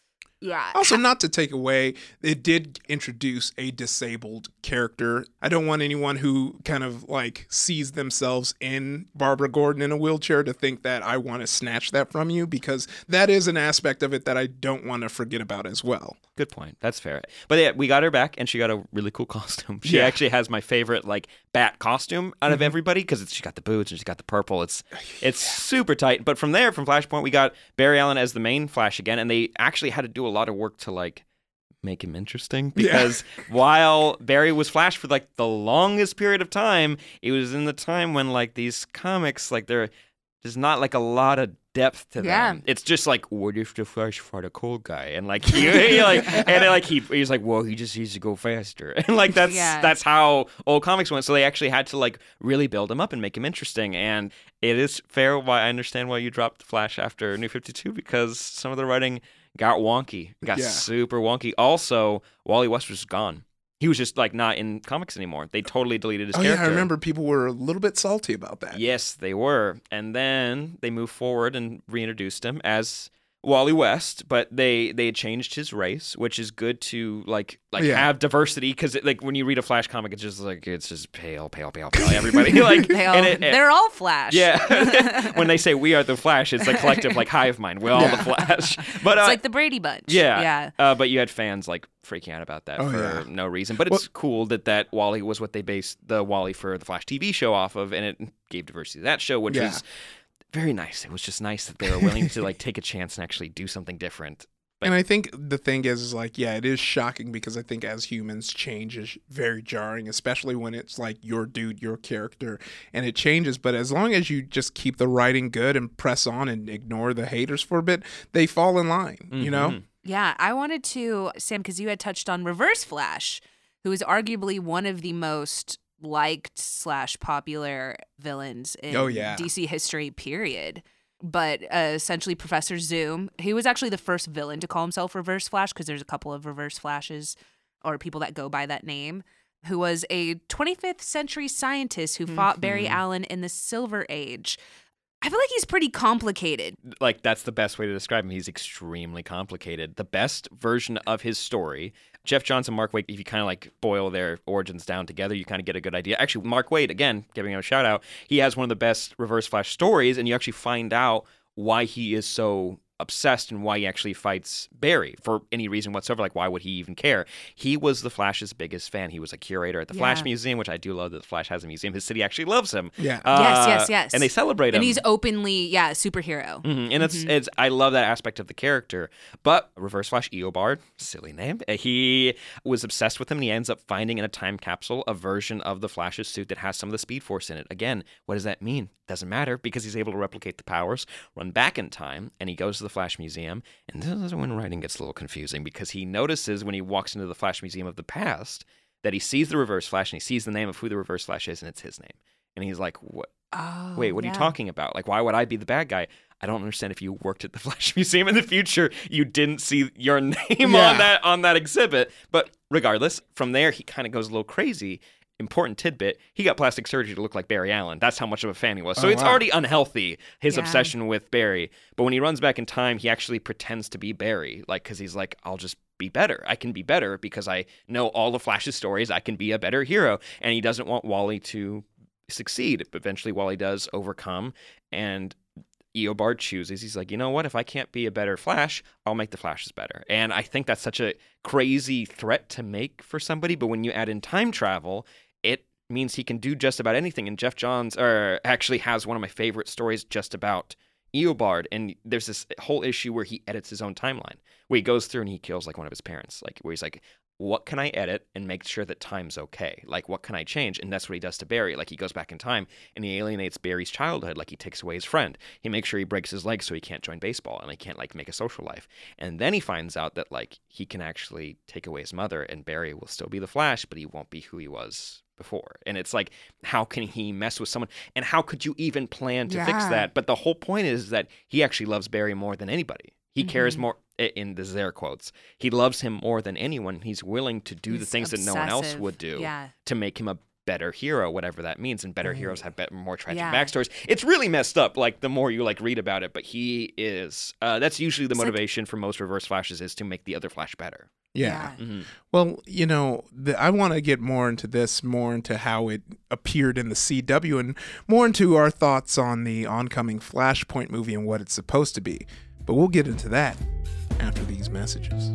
yeah. Also, not to take away, it did introduce a disabled character. I don't want anyone who kind of like sees themselves in Barbara Gordon in a wheelchair to think that I want to snatch that from you, because that is an aspect of it that I don't want to forget about as well. Good point. That's fair. But yeah, we got her back, and she got a really cool costume. She actually has my favorite like bat costume out of everybody, because she got the boots and she's got the purple. It's super tight. But from there, from Flashpoint, we got Barry Allen as the main Flash again, and they actually had to do a lot of work to like make him interesting, because while Barry was Flash for like the longest period of time, it was in the time when like these comics, like there's not like a lot of depth to them. It's just like, what if the Flash fought a cold guy, and like he's like, well, he just needs to go faster, and like that's how old comics went. So they actually had to like really build him up and make him interesting. And it is fair why I understand why you dropped the Flash after New 52, because some of the writing got wonky, super wonky. Also, Wally West was gone. He was just like not in comics anymore. They totally deleted his character. Yeah, I remember people were a little bit salty about that. Yes, they were. And then they moved forward and reintroduced him as Wally West, but they had changed his race, which is good to like have diversity, because like when you read a Flash comic, it's just pale everybody like pale. They're all Flash. Yeah. When they say we are the Flash, it's a collective like hive mind. We're all the Flash. But it's like the Brady Bunch. Yeah. But you had fans like freaking out about that for no reason. But it's cool that Wally was what they based the Wally for the Flash TV show off of, and it gave diversity to that show, which was very nice. It was just nice that they were willing to like take a chance and actually do something different. And I think the thing is like, it is shocking, because I think as humans, change is very jarring, especially when it's like your dude, your character, and it changes. But as long as you just keep the writing good and press on and ignore the haters for a bit, they fall in line, you know? Yeah, I wanted to, Sam, because you had touched on Reverse Flash, who is arguably one of the most liked / popular villains in DC history, period. But essentially Professor Zoom, he was actually the first villain to call himself Reverse Flash, because there's a couple of Reverse Flashes or people that go by that name, who was a 25th century scientist who fought Barry Allen in the Silver Age. I feel like he's pretty complicated. Like, that's the best way to describe him. He's extremely complicated. The best version of his story, Geoff Johns and Mark Waid, if you kind of like boil their origins down together, you kind of get a good idea. Actually, Mark Waid, again, giving him a shout out, he has one of the best Reverse Flash stories, and you actually find out why he is so obsessed and why he actually fights Barry for any reason whatsoever. Like, why would he even care? He was the Flash's biggest fan. He was a curator at the Flash Museum, which I do love that the Flash has a museum. His city actually loves him. Yeah. Yes. And they celebrate him. And he's openly, superhero. Mm-hmm. And it's I love that aspect of the character. But Reverse Flash Eobard, silly name, he was obsessed with him, and he ends up finding in a time capsule a version of the Flash's suit that has some of the Speed Force in it. Again, what does that mean? Doesn't matter, because he's able to replicate the powers, run back in time, and he goes to the Flash Museum. And this is when writing gets a little confusing, because he notices when he walks into the Flash Museum of the past that he sees the Reverse Flash, and he sees the name of who the Reverse Flash is, and it's his name. And he's like, "What? Wait, what are you talking about? Like, why would I be the bad guy? I don't understand. If you worked at the Flash Museum in the future, you didn't see your name on that exhibit." But regardless, from there, he kind of goes a little crazy. Important tidbit, he got plastic surgery to look like Barry Allen. That's how much of a fan he was. So it's already unhealthy, his obsession with Barry. But when he runs back in time, he actually pretends to be Barry, like, because he's like, I'll just be better. I can be better because I know all the Flash's stories. I can be a better hero. And he doesn't want Wally to succeed. But eventually Wally does overcome, and Eobard chooses. He's like, you know what? If I can't be a better Flash, I'll make the Flashes better. And I think that's such a crazy threat to make for somebody. But when you add in time travel, it means he can do just about anything. And Geoff Johns actually has one of my favorite stories just about Eobard. And there's this whole issue where he edits his own timeline, where he goes through and he kills like one of his parents, like where he's like, what can I edit and make sure that time's okay? Like, what can I change? And that's what he does to Barry. Like, he goes back in time and he alienates Barry's childhood. Like, he takes away his friend. He makes sure he breaks his leg so he can't join baseball and he can't, like, make a social life. And then he finds out that, like, he can actually take away his mother, and Barry will still be the Flash, but he won't be who he was before. And it's like, how can he mess with someone? And how could you even plan to fix that? But the whole point is that he actually loves Barry more than anybody. He cares more, in the Zare quotes, he loves him more than anyone. He's willing to do the things that no one else would do to make him a better hero, whatever that means. And better heroes have more tragic backstories. It's really messed up, like, the more you, like, read about it. But he is, that's usually the motivation for most Reverse Flashes, is to make the other Flash better. Yeah. Mm-hmm. Well, you know, I want to get more into this, more into how it appeared in the CW, and more into our thoughts on the oncoming Flashpoint movie and what it's supposed to be. But we'll get into that after these messages.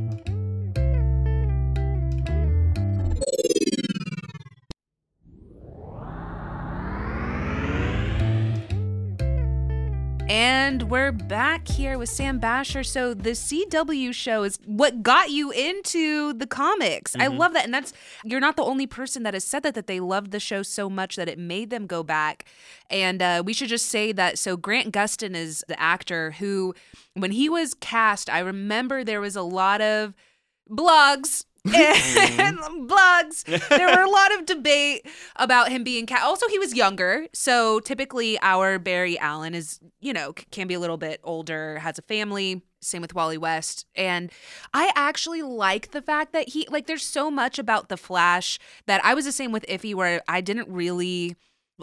And we're back here with Sam Basher. So the CW show is what got you into the comics. I love that. And you're not the only person that has said that they loved the show so much that it made them go back. And we should just say that, so Grant Gustin is the actor who, when he was cast, I remember there was a lot of blogs and blogs. There were a lot of debate about him being cast. Also, he was younger. So typically our Barry Allen is, you know, can be a little bit older, has a family. Same with Wally West. And I actually like the fact that there's so much about the Flash that I was the same with Iffy, where I didn't really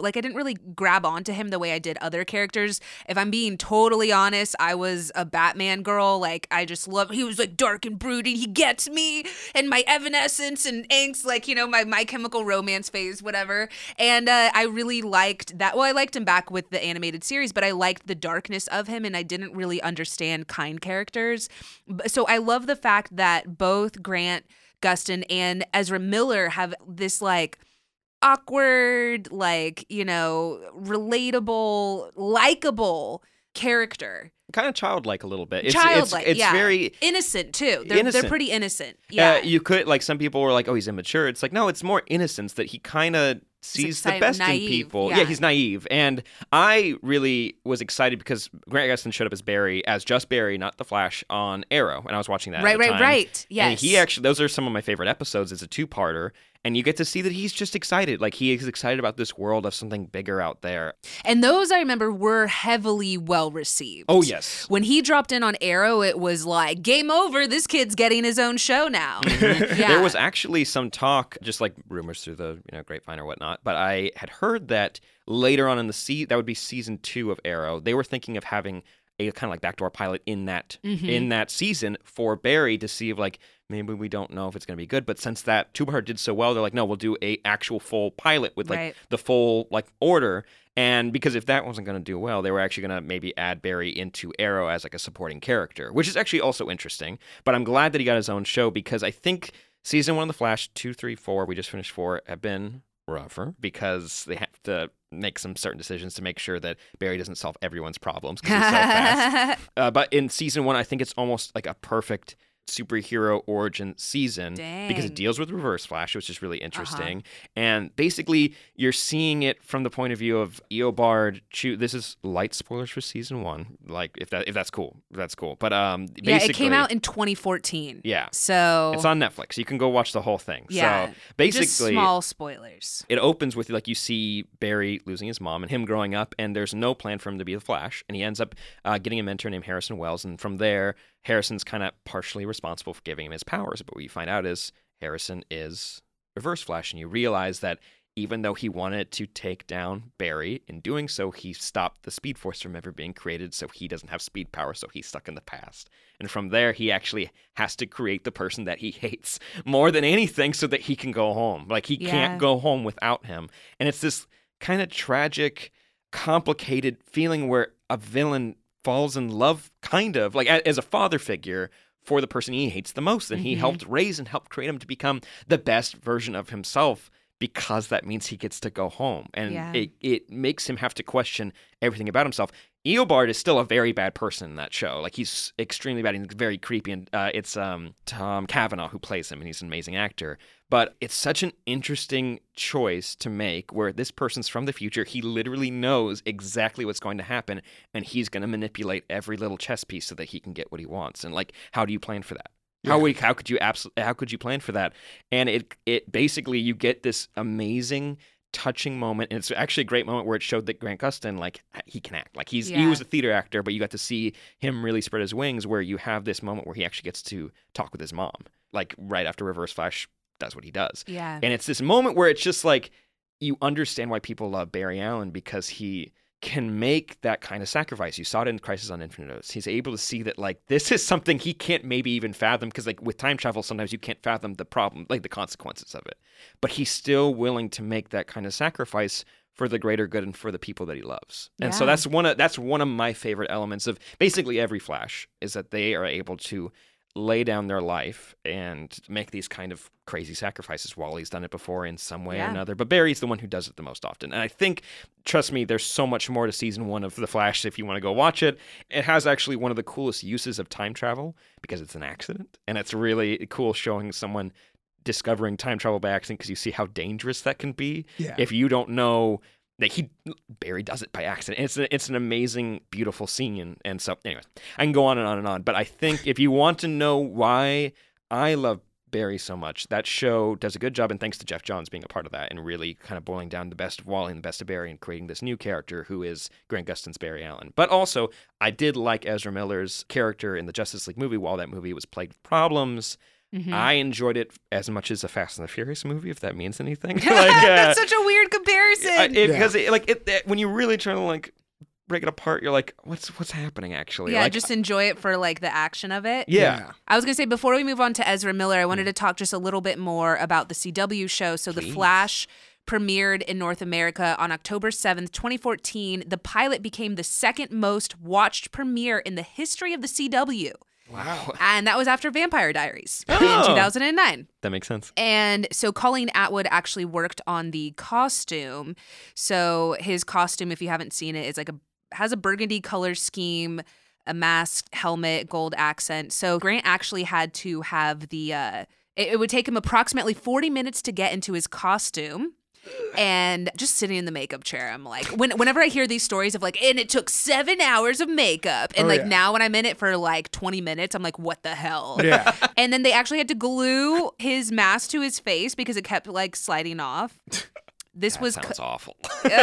grab onto him the way I did other characters. If I'm being totally honest, I was a Batman girl. Like, I just love, he was like dark and brooding. He gets me and my evanescence and angst, like, you know, my Chemical Romance phase, whatever. And I really liked that. Well, I liked him back with the animated series, but I liked the darkness of him, and I didn't really understand kind characters. So I love the fact that both Grant Gustin and Ezra Miller have this, like, awkward, like, you know, relatable, likable character. Kind of childlike a little bit. Childlike, it's very innocent too. They're pretty innocent. Yeah, you could, like, some people were like, "Oh, he's immature." It's like, no, it's more innocence that he kind of sees the best in people. Yeah, he's naive, and I really was excited because Grant Gustin showed up as Barry, as just Barry, not the Flash, on Arrow, and I was watching that. Right. Yes, and he actually, those are some of my favorite episodes. It's a two-parter. And you get to see that he's just excited. Like, he is excited about this world of something bigger out there. And those, I remember, were heavily well received. Oh, yes. When he dropped in on Arrow, it was like, game over. This kid's getting his own show now. There was actually some talk, just like rumors through the grapevine or whatnot, not, but I had heard that later on in the that would be season 2 of Arrow, they were thinking of having a kind of like backdoor pilot in that season for Barry to see if like maybe we don't know if it's going to be good, but since that Two-Part did so well, they're like, no, we'll do a actual full pilot with like the full like order. And because if that wasn't going to do well, they were actually going to maybe add Barry into Arrow as like a supporting character, which is actually also interesting. But I'm glad that he got his own show because I think season 1 of The Flash, 2, 3, 4, we just finished 4, have been rougher because they have to make some certain decisions to make sure that Barry doesn't solve everyone's problems because he's so fast. But in season 1, I think it's almost like a perfect superhero origin season because it deals with Reverse Flash, which is really interesting. And basically, you're seeing it from the point of view of Eobard. This is light spoilers for season 1. Like if that's cool, that's cool. But basically, it came out in 2014. Yeah, so it's on Netflix. You can go watch the whole thing. Yeah, so basically, just small spoilers. It opens with like you see Barry losing his mom and him growing up, and there's no plan for him to be the Flash, and he ends up getting a mentor named Harrison Wells, and from there, Harrison's kind of partially responsible for giving him his powers, but what you find out is Harrison is Reverse Flash, and you realize that even though he wanted to take down Barry, in doing so, he stopped the Speed Force from ever being created, so he doesn't have speed power, so he's stuck in the past. And from there, he actually has to create the person that he hates more than anything so that he can go home. Like, he can't go home without him. And it's this kind of tragic, complicated feeling where a villain falls in love, kind of, like as a father figure for the person he hates the most. And he helped raise and helped create him to become the best version of himself because that means he gets to go home. And it makes him have to question everything about himself. Eobard is still a very bad person in that show. Like, he's extremely bad and very creepy. And it's Tom Cavanaugh who plays him, and he's an amazing actor. But it's such an interesting choice to make where this person's from the future. He literally knows exactly what's going to happen, and he's going to manipulate every little chess piece so that he can get what he wants. And, like, how do you plan for that? Yeah. How could you plan for that? And it basically, you get this amazing, touching moment, and it's actually a great moment where it showed that Grant Gustin, like, he can act. Like, he was a theater actor, but you got to see him really spread his wings, where you have this moment where he actually gets to talk with his mom, like right after Reverse Flash does what he does. Yeah. And it's this moment where it's just like, you understand why people love Barry Allen, because he can make that kind of sacrifice. You saw it in Crisis on Infinite Earths. He's able to see that, like, this is something he can't maybe even fathom, because, like, with time travel, sometimes you can't fathom the problem, like the consequences of it. But he's still willing to make that kind of sacrifice for the greater good and for the people that he loves. And so that's one of my favorite elements of basically every Flash, is that they are able to lay down their life and make these kind of crazy sacrifices. Wally's done it before in some way or another, but Barry's the one who does it the most often. And I think, trust me, there's so much more to season 1 of The Flash if you want to go watch it. It has actually one of the coolest uses of time travel because it's an accident, and it's really cool showing someone discovering time travel by accident, because you see how dangerous that can be if you don't know that Barry does it by accident. It's an amazing, beautiful scene. And so, anyways, I can go on and on and on. But I think if you want to know why I love Barry so much, that show does a good job. And thanks to Jeff Johns being a part of that and really kind of boiling down the best of Wally and the best of Barry and creating this new character who is Grant Gustin's Barry Allen. But also, I did like Ezra Miller's character in the Justice League movie. While that movie was plagued with problems, I enjoyed it as much as a Fast and the Furious movie, if that means anything. Like, that's such a weird comparison. Because when you really try to like break it apart, you're like, what's happening actually? Yeah, like, just enjoy it for like the action of it. Yeah. I was gonna say, before we move on to Ezra Miller, I wanted to talk just a little bit more about the CW show. So The Flash premiered in North America on October 7th, 2014. The pilot became the second most watched premiere in the history of the CW. Wow. And that was after Vampire Diaries in 2009. That makes sense. And so Colleen Atwood actually worked on the costume. So his costume, if you haven't seen it, is like has a burgundy color scheme, a masked helmet, gold accent. So Grant actually had to have it would take him approximately 40 minutes to get into his costume. And just sitting in the makeup chair, I'm like, whenever I hear these stories of like, and it took 7 hours of makeup, and now when I'm in it for like 20 minutes, I'm like, what the hell? Yeah. And then they actually had to glue his mask to his face because it kept like sliding off. Sounds awful.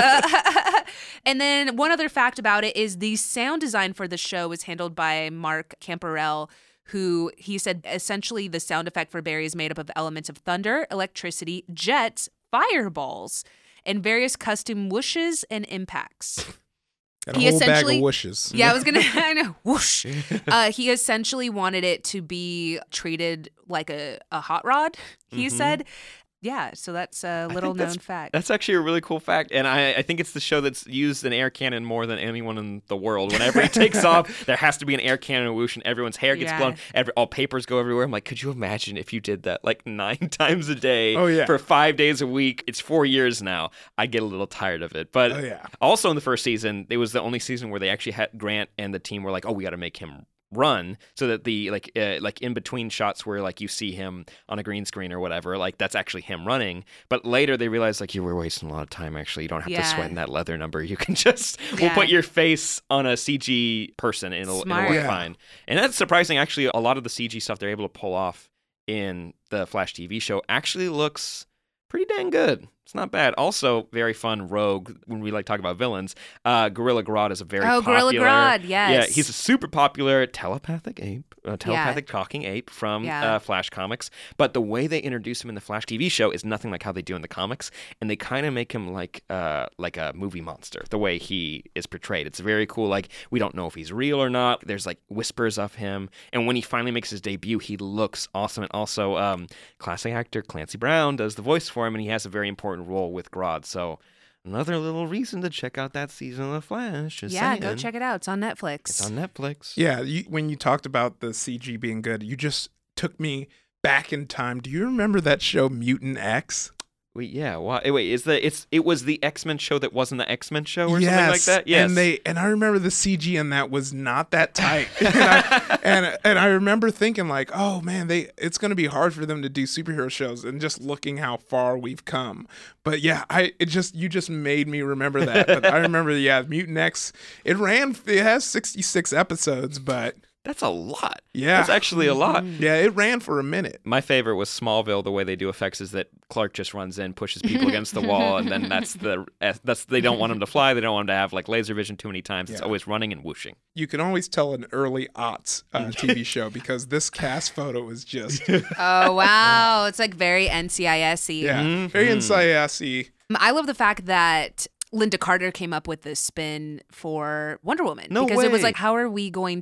And then one other fact about it is the sound design for the show was handled by Mark Camperell, who he said essentially the sound effect for Barry is made up of elements of thunder, electricity, jets, fireballs, in various custom whooshes and impacts. Got a whole bag of whooshes. Yeah, I know, whoosh. He essentially wanted it to be treated like a hot rod, he said. Yeah, so that's a little known fact. That's actually a really cool fact. And I think it's the show that's used an air cannon more than anyone in the world. Whenever he takes off, there has to be an air cannon whoosh and everyone's hair gets blown. All papers go everywhere. I'm like, could you imagine if you did that like 9 times a day for 5 days a week? It's 4 years now. I get a little tired of it. But also in the first season, it was the only season where they actually had Grant and the team were like, oh, we got to make him run, so that the like in between shots where like you see him on a green screen or whatever, like that's actually him running. But later they realized like you were wasting a lot of time. Actually, you don't have to sweat in that leather number. You can just we'll put your face on a CG person and it'll work fine. And that's surprising. Actually, a lot of the CG stuff they're able to pull off in the Flash TV show actually looks pretty dang good. It's not bad. Also, very fun rogue when we like talk about villains. Gorilla Grodd is a very popular. Gorilla Grodd, yes. Yeah, he's a super popular telepathic talking ape from Flash comics. But the way they introduce him in the Flash TV show is nothing like how they do in the comics, and they kind of make him like a movie monster. The way he is portrayed, it's very cool. Like we don't know if he's real or not. There's like whispers of him, and when he finally makes his debut, he looks awesome. And also, classic actor Clancy Brown does the voice for him, and he has a very important role with Grodd. So another little reason to check out that season of The Flash. Just saying. Go check it out. It's on Netflix. It's on Netflix. Yeah, when you talked about the CG being good, you just took me back in time. Do you remember that show Mutant X? Wait, it was the X-Men show that wasn't the X-Men show or something like that? Yes. And I remember the CG in that was not that tight. and I remember thinking like, oh man, it's going to be hard for them to do superhero shows, and just looking how far we've come. But yeah, you just made me remember that. But I remember Mutant X, it has 66 episodes, but that's a lot. Yeah. That's actually a lot. Yeah, it ran for a minute. My favorite was Smallville. The way they do effects is that Clark just runs in, pushes people against the wall, and then that's they don't want him to fly. They don't want him to have like laser vision too many times. It's always running and whooshing. You can always tell an early aughts TV show because this cast photo is just... Oh, wow. It's like very NCIS-y. Yeah, very NCIS-y. I love the fact that Linda Carter came up with this spin for Wonder Woman. No because way. It was like, how is she going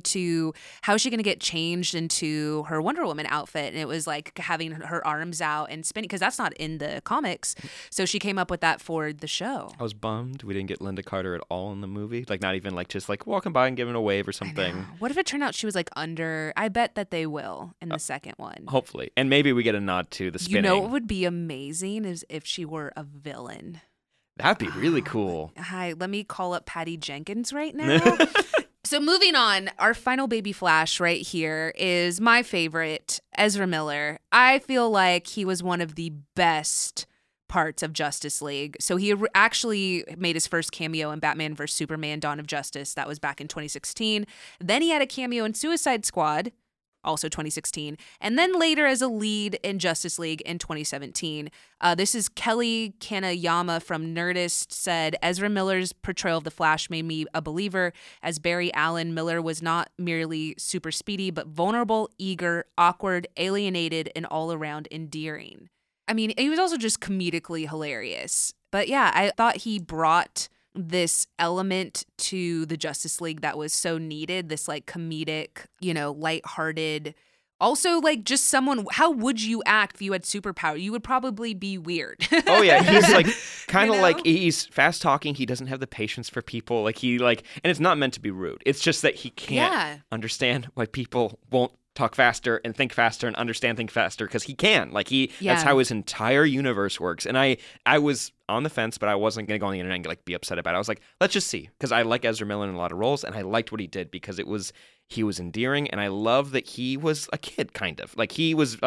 to get changed into her Wonder Woman outfit? And it was like having her arms out and spinning, because that's not in the comics. So she came up with that for the show. I was bummed we didn't get Linda Carter at all in the movie. Like not even like just like walking by and giving a wave or something. What if it turned out she was like under? I bet that they will in the second one. Hopefully. And maybe we get a nod to the spinning. You know what would be amazing is if she were a villain. That'd be really cool. Hi, let me call up Patty Jenkins right now. So moving on, our final baby Flash right here is my favorite, Ezra Miller. I feel like he was one of the best parts of Justice League. So he actually made his first cameo in Batman vs. Superman: Dawn of Justice. That was back in 2016. Then he had a cameo in Suicide Squad, also 2016, and then later as a lead in Justice League in 2017. This is Kelly Kanayama from Nerdist said, Ezra Miller's portrayal of the Flash made me a believer. As Barry Allen, Miller was not merely super speedy, but vulnerable, eager, awkward, alienated, and all around endearing. I mean, he was also just comedically hilarious. But yeah, I thought he brought this element to the Justice League that was so needed, this like comedic, lighthearted, also like just someone, how would you act if you had superpower? You would probably be weird. Oh yeah, he's like kind of like he's fast talking, he doesn't have the patience for people, and it's not meant to be rude. It's just that he can't understand why people won't talk faster and think faster and understand things faster, because he can. That's how his entire universe works. And I was on the fence, but I wasn't going to go on the internet and be upset about it. I was like, let's just see, because I like Ezra Miller in a lot of roles, and I liked what he did because he was endearing, and I love that he was a kid, kind of like he was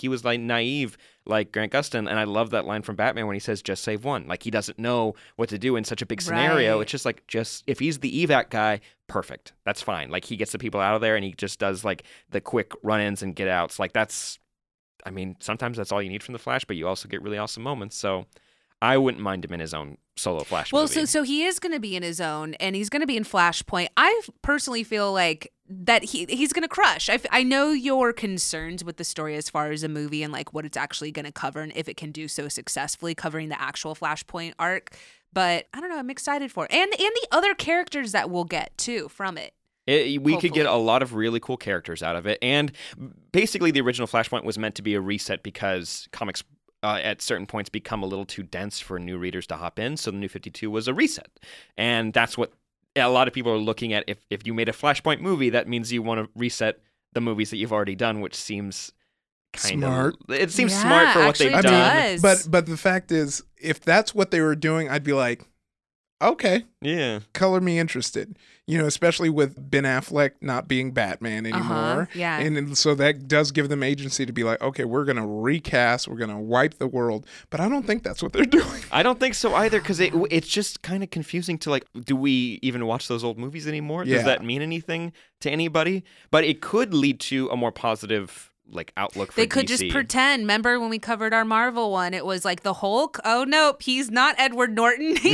naive like Grant Gustin, and I love that line from Batman when he says just save one. Like he doesn't know what to do in such a big scenario. Right. It's just if he's the evac guy, perfect, that's fine. Like he gets the people out of there and he just does like the quick run-ins and get outs. Like sometimes that's all you need from the Flash, but you also get really awesome moments. So I wouldn't mind him in his own solo Flash well, movie. so he is going to be in his own, and he's going to be in Flashpoint. I personally feel like that he's going to crush. I know your concerns with the story as far as a movie and like what it's actually going to cover and if it can do so successfully covering the actual Flashpoint arc. But I don't know. I'm excited for it. And the other characters that we'll get too from it. We could get a lot of really cool characters out of it. And basically, the original Flashpoint was meant to be a reset because comics at certain points become a little too dense for new readers to hop in. So the New 52 was a reset. And that's what a lot of people are looking at. If you made a Flashpoint movie, that means you want to reset the movies that you've already done, which seems kind smart. It seems smart for what they've done. Does. But the fact is, if that's what they were doing, I'd be like, okay, yeah, color me interested. Especially with Ben Affleck not being Batman anymore. Yeah. And so that does give them agency to be like, okay, we're going to recast, we're going to wipe the world. But I don't think that's what they're doing. I don't think so either, because it's just kind of confusing to like, do we even watch those old movies anymore? Yeah. Does that mean anything to anybody? But it could lead to a more positive like outlook for They could DC. just pretend. Remember when we covered our Marvel one? It was like the Hulk. Oh nope, he's not Edward Norton. He's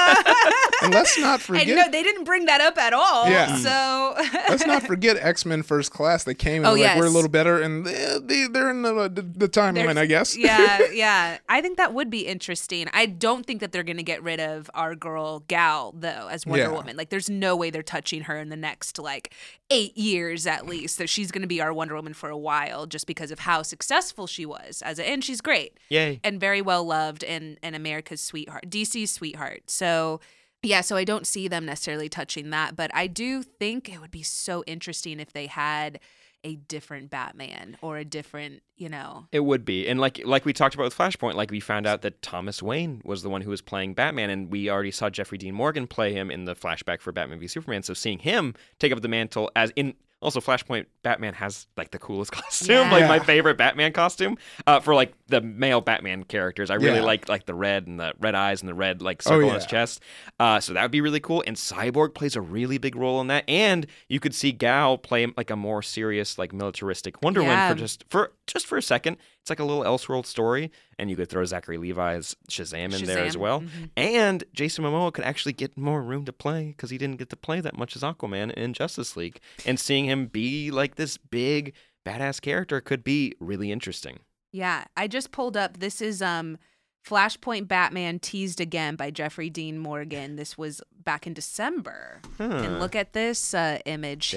And let's not forget. And no, they didn't bring that up at all. Yeah. So let's not forget X-Men First Class. They came and we're a little better, and they're in the timeline, I guess. Yeah. I think that would be interesting. I don't think that they're going to get rid of our girl Gal though as Wonder Woman. Like, there's no way they're touching her in the next 8 years at least. So she's going to be our Wonder Woman for a while, just because of how successful she was and she's great. Yay. And very well loved and America's sweetheart, DC's sweetheart. So yeah, so I don't see them necessarily touching that, but I do think it would be so interesting if they had a different Batman or a different, It would be. And like we talked about with Flashpoint, we found out that Thomas Wayne was the one who was playing Batman, and we already saw Jeffrey Dean Morgan play him in the flashback for Batman v Superman. So seeing him take up the mantle also, Flashpoint Batman has the coolest costume, my favorite Batman costume for the male Batman characters. I really like the red and the red eyes and the red circle on his chest. So that would be really cool. And Cyborg plays a really big role in that. And you could see Gal play a more serious militaristic Wonder Woman for a second. It's like a little Elseworld story, and you could throw Zachary Levi's Shazam in there as well. Mm-hmm. And Jason Momoa could actually get more room to play because he didn't get to play that much as Aquaman in Justice League. And seeing him be this big, badass character could be really interesting. Yeah, I just pulled up. This is Flashpoint Batman Teased Again by Jeffrey Dean Morgan. This was back in December. And look at this image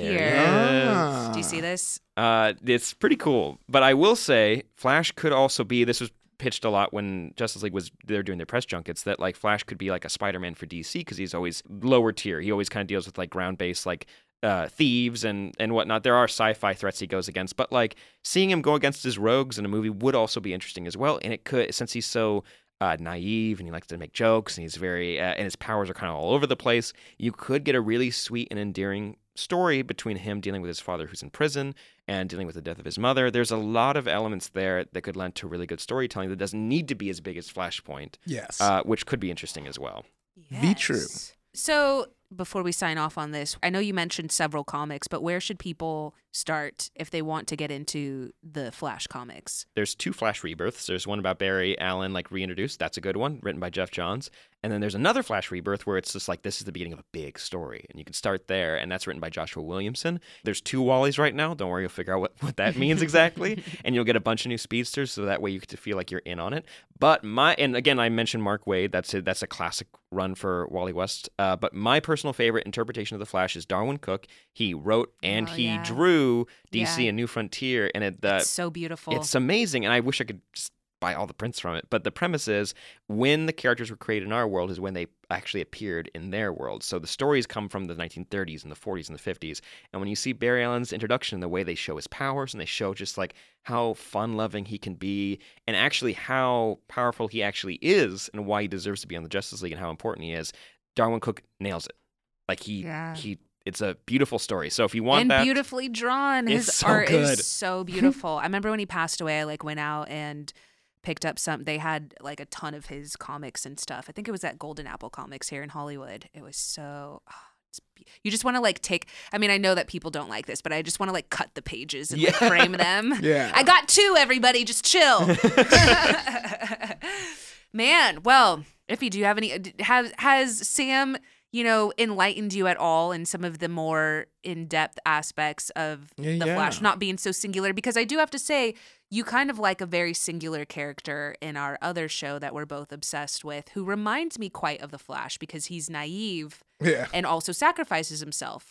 here. Do you see this? It's pretty cool. But I will say, Flash could also be, this was pitched a lot when Justice League was there doing their press junkets, that Flash could be a Spider-Man for DC because he's always lower tier. He always kind of deals with ground-based thieves and whatnot. There are sci-fi threats he goes against, but seeing him go against his rogues in a movie would also be interesting as well. And it could, since he's so naive and he likes to make jokes and he's very and his powers are kind of all over the place, you could get a really sweet and endearing story between him dealing with his father who's in prison and dealing with the death of his mother. There's a lot of elements there that could lend to really good storytelling that doesn't need to be as big as Flashpoint. Yes. Which could be interesting as well. Yes. Be true. So before we sign off on this, I know you mentioned several comics, but where should people start if they want to get into the Flash comics? There's 2 Flash rebirths. There's one about Barry Allen reintroduced. That's a good one, written by Jeff Johns. And then there's another Flash rebirth where it's just this is the beginning of a big story. And you can start there, and that's written by Joshua Williamson. There's 2 Wallies right now. Don't worry, you'll figure out what that means exactly. And you'll get a bunch of new speedsters, so that way you get to feel like you're in on it. But and again, I mentioned Mark Waid. That's a classic run for Wally West. But my personal favorite interpretation of the Flash is Darwin Cook. He wrote and he drew DC and New Frontier, and it's so beautiful. It's amazing, and I wish I could just buy all the prints from it. But the premise is, when the characters were created in our world is when they actually appeared in their world. So the stories come from the 1930s and the 40s and the 50s. And when you see Barry Allen's introduction, the way they show his powers and they show just how fun-loving he can be and actually how powerful he actually is and why he deserves to be on the Justice League and how important he is, Darwin Cook nails it. It's a beautiful story. So if you want that, beautifully drawn. His art is so beautiful. I remember when he passed away, I went out and picked up some. They had a ton of his comics and stuff. I think it was at Golden Apple Comics here in Hollywood. It was so. You just want to take. I mean, I know that people don't like this, but I just want to cut the pages and frame them. Yeah. I got 2. Everybody, just chill. Man, well, Iffy, do you have any, has Sam, enlightened you at all in some of the more in-depth aspects of the Flash not being so singular? Because I do have to say, you kind of like a very singular character in our other show that we're both obsessed with, who reminds me quite of the Flash because he's naive and also sacrifices himself.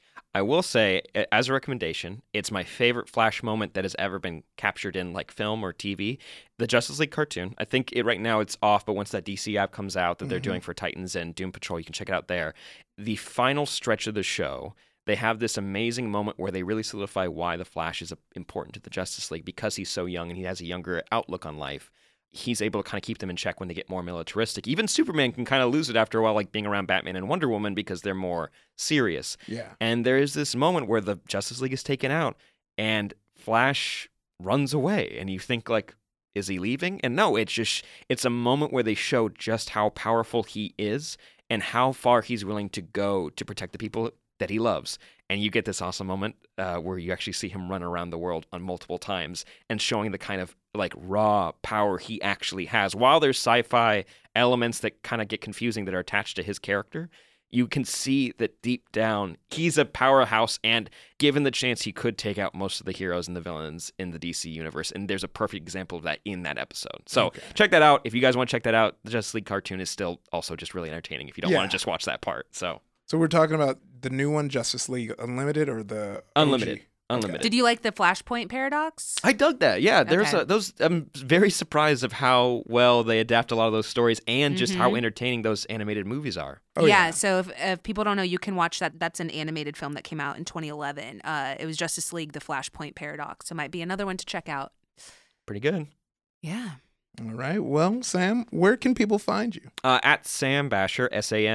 I will say, as a recommendation, it's my favorite Flash moment that has ever been captured in like film or TV. The Justice League cartoon. I think right now it's off, but once that DC app comes out that they're doing for Titans and Doom Patrol, you can check it out there. The final stretch of the show, they have this amazing moment where they really solidify why the Flash is important to the Justice League because he's so young and he has a younger outlook on life. He's able to kind of keep them in check when they get more militaristic. Even Superman can kind of lose it after a while, like being around Batman and Wonder Woman because they're more serious. Yeah. And there is this moment where the Justice League is taken out and Flash runs away. And you think, like, is he leaving? And no, it's a moment where they show just how powerful he is and how far he's willing to go to protect the people that he loves. And you get this awesome moment where you actually see him run around the world on multiple times and showing the kind of like raw power he actually has. While there's sci-fi elements that kind of get confusing that are attached to his character, you can see that deep down he's a powerhouse, and given the chance he could take out most of the heroes and the villains in the DC universe. And there's a perfect example of that in that episode. So check that out. If you guys want to check that out, the Justice League cartoon is still also just really entertaining if you don't want to just watch that part. So we're talking about the new one, Justice League Unlimited, or the Unlimited? OG? Unlimited. Did you like the Flashpoint paradox? I dug that. Yeah, there's those. I'm very surprised of how well they adapt a lot of those stories and just how entertaining those animated movies are. Oh, yeah. So if people don't know, you can watch that. That's an animated film that came out in 2011. It was Justice League: The Flashpoint Paradox. So it might be another one to check out. Pretty good. Yeah. All right. Well, Sam, where can people find you? At Sam Bashor,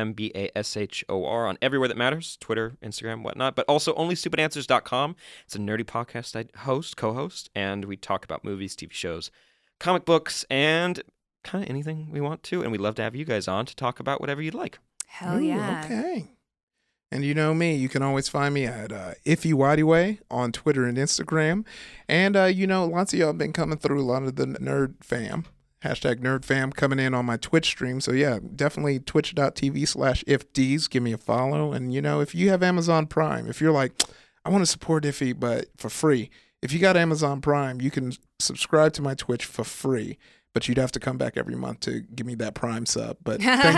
SAMBASHOR, on everywhere that matters, Twitter, Instagram, whatnot. But also onlystupidanswers.com. It's a nerdy podcast I co-host, and we talk about movies, TV shows, comic books, and kind of anything we want to. And we'd love to have you guys on to talk about whatever you'd like. Hell yeah. Okay. And you know me, you can always find me at IffyWadiWay on Twitter and Instagram. And, lots of y'all have been coming through, a lot of the nerd fam. Hashtag NerdFam coming in on my Twitch stream. So, yeah, definitely twitch.tv/IffDs. Give me a follow. And, if you have Amazon Prime, if you're like, I want to support Iffy, but for free. If you got Amazon Prime, you can subscribe to my Twitch for free. But you'd have to come back every month to give me that Prime sub. But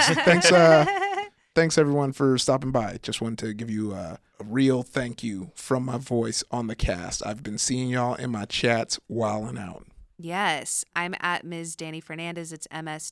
thanks, everyone, for stopping by. Just wanted to give you a real thank you from my voice on the cast. I've been seeing y'all in my chats wilding out. Yes, I'm at Ms. Danny Fernandez. It's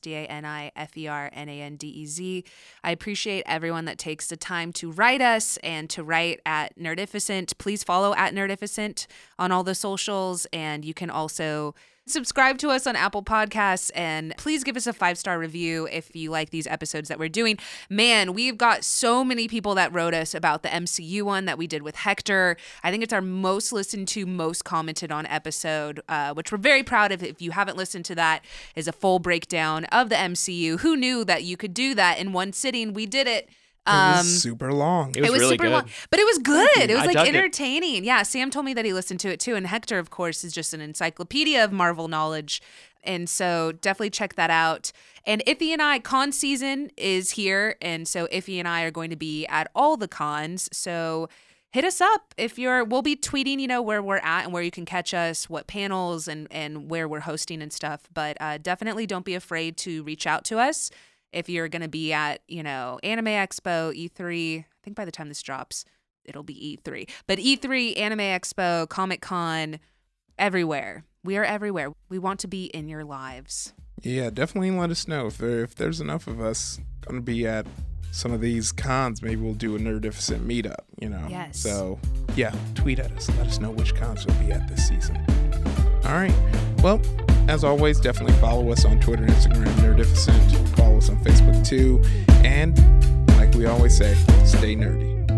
MsDaniFernandez. I appreciate everyone that takes the time to write us and to write at Nerdificent. Please follow at Nerdificent on all the socials, and you can also subscribe to us on Apple Podcasts, and please give us a 5-star review if you like these episodes that we're doing. Man, we've got so many people that wrote us about the MCU one that we did with Hector. I think it's our most listened to, most commented on episode, which we're very proud of. If you haven't listened to that, is a full breakdown of the MCU. Who knew that you could do that in one sitting? We did it. It was super long. It was really super good. long, but it was good. It was like entertaining. Yeah, Sam told me that he listened to it too, and Hector, of course, is just an encyclopedia of Marvel knowledge, and so definitely check that out. And Iffy and I, con season is here, and so Iffy and I are going to be at all the cons. So hit us up if we'll be tweeting, where we're at and where you can catch us, what panels and where we're hosting and stuff. But definitely don't be afraid to reach out to us. If you're going to be at, Anime Expo, E3, I think by the time this drops, it'll be E3. But E3, Anime Expo, Comic-Con, everywhere. We are everywhere. We want to be in your lives. Yeah, definitely let us know. If there's enough of us going to be at some of these cons, maybe we'll do a Nerdificent meetup, Yes. So, yeah, tweet at us. Let us know which cons we'll be at this season. All right. Well, as always, definitely follow us on Twitter and Instagram, Nerdificent. Follow us on Facebook, too. And like we always say, stay nerdy.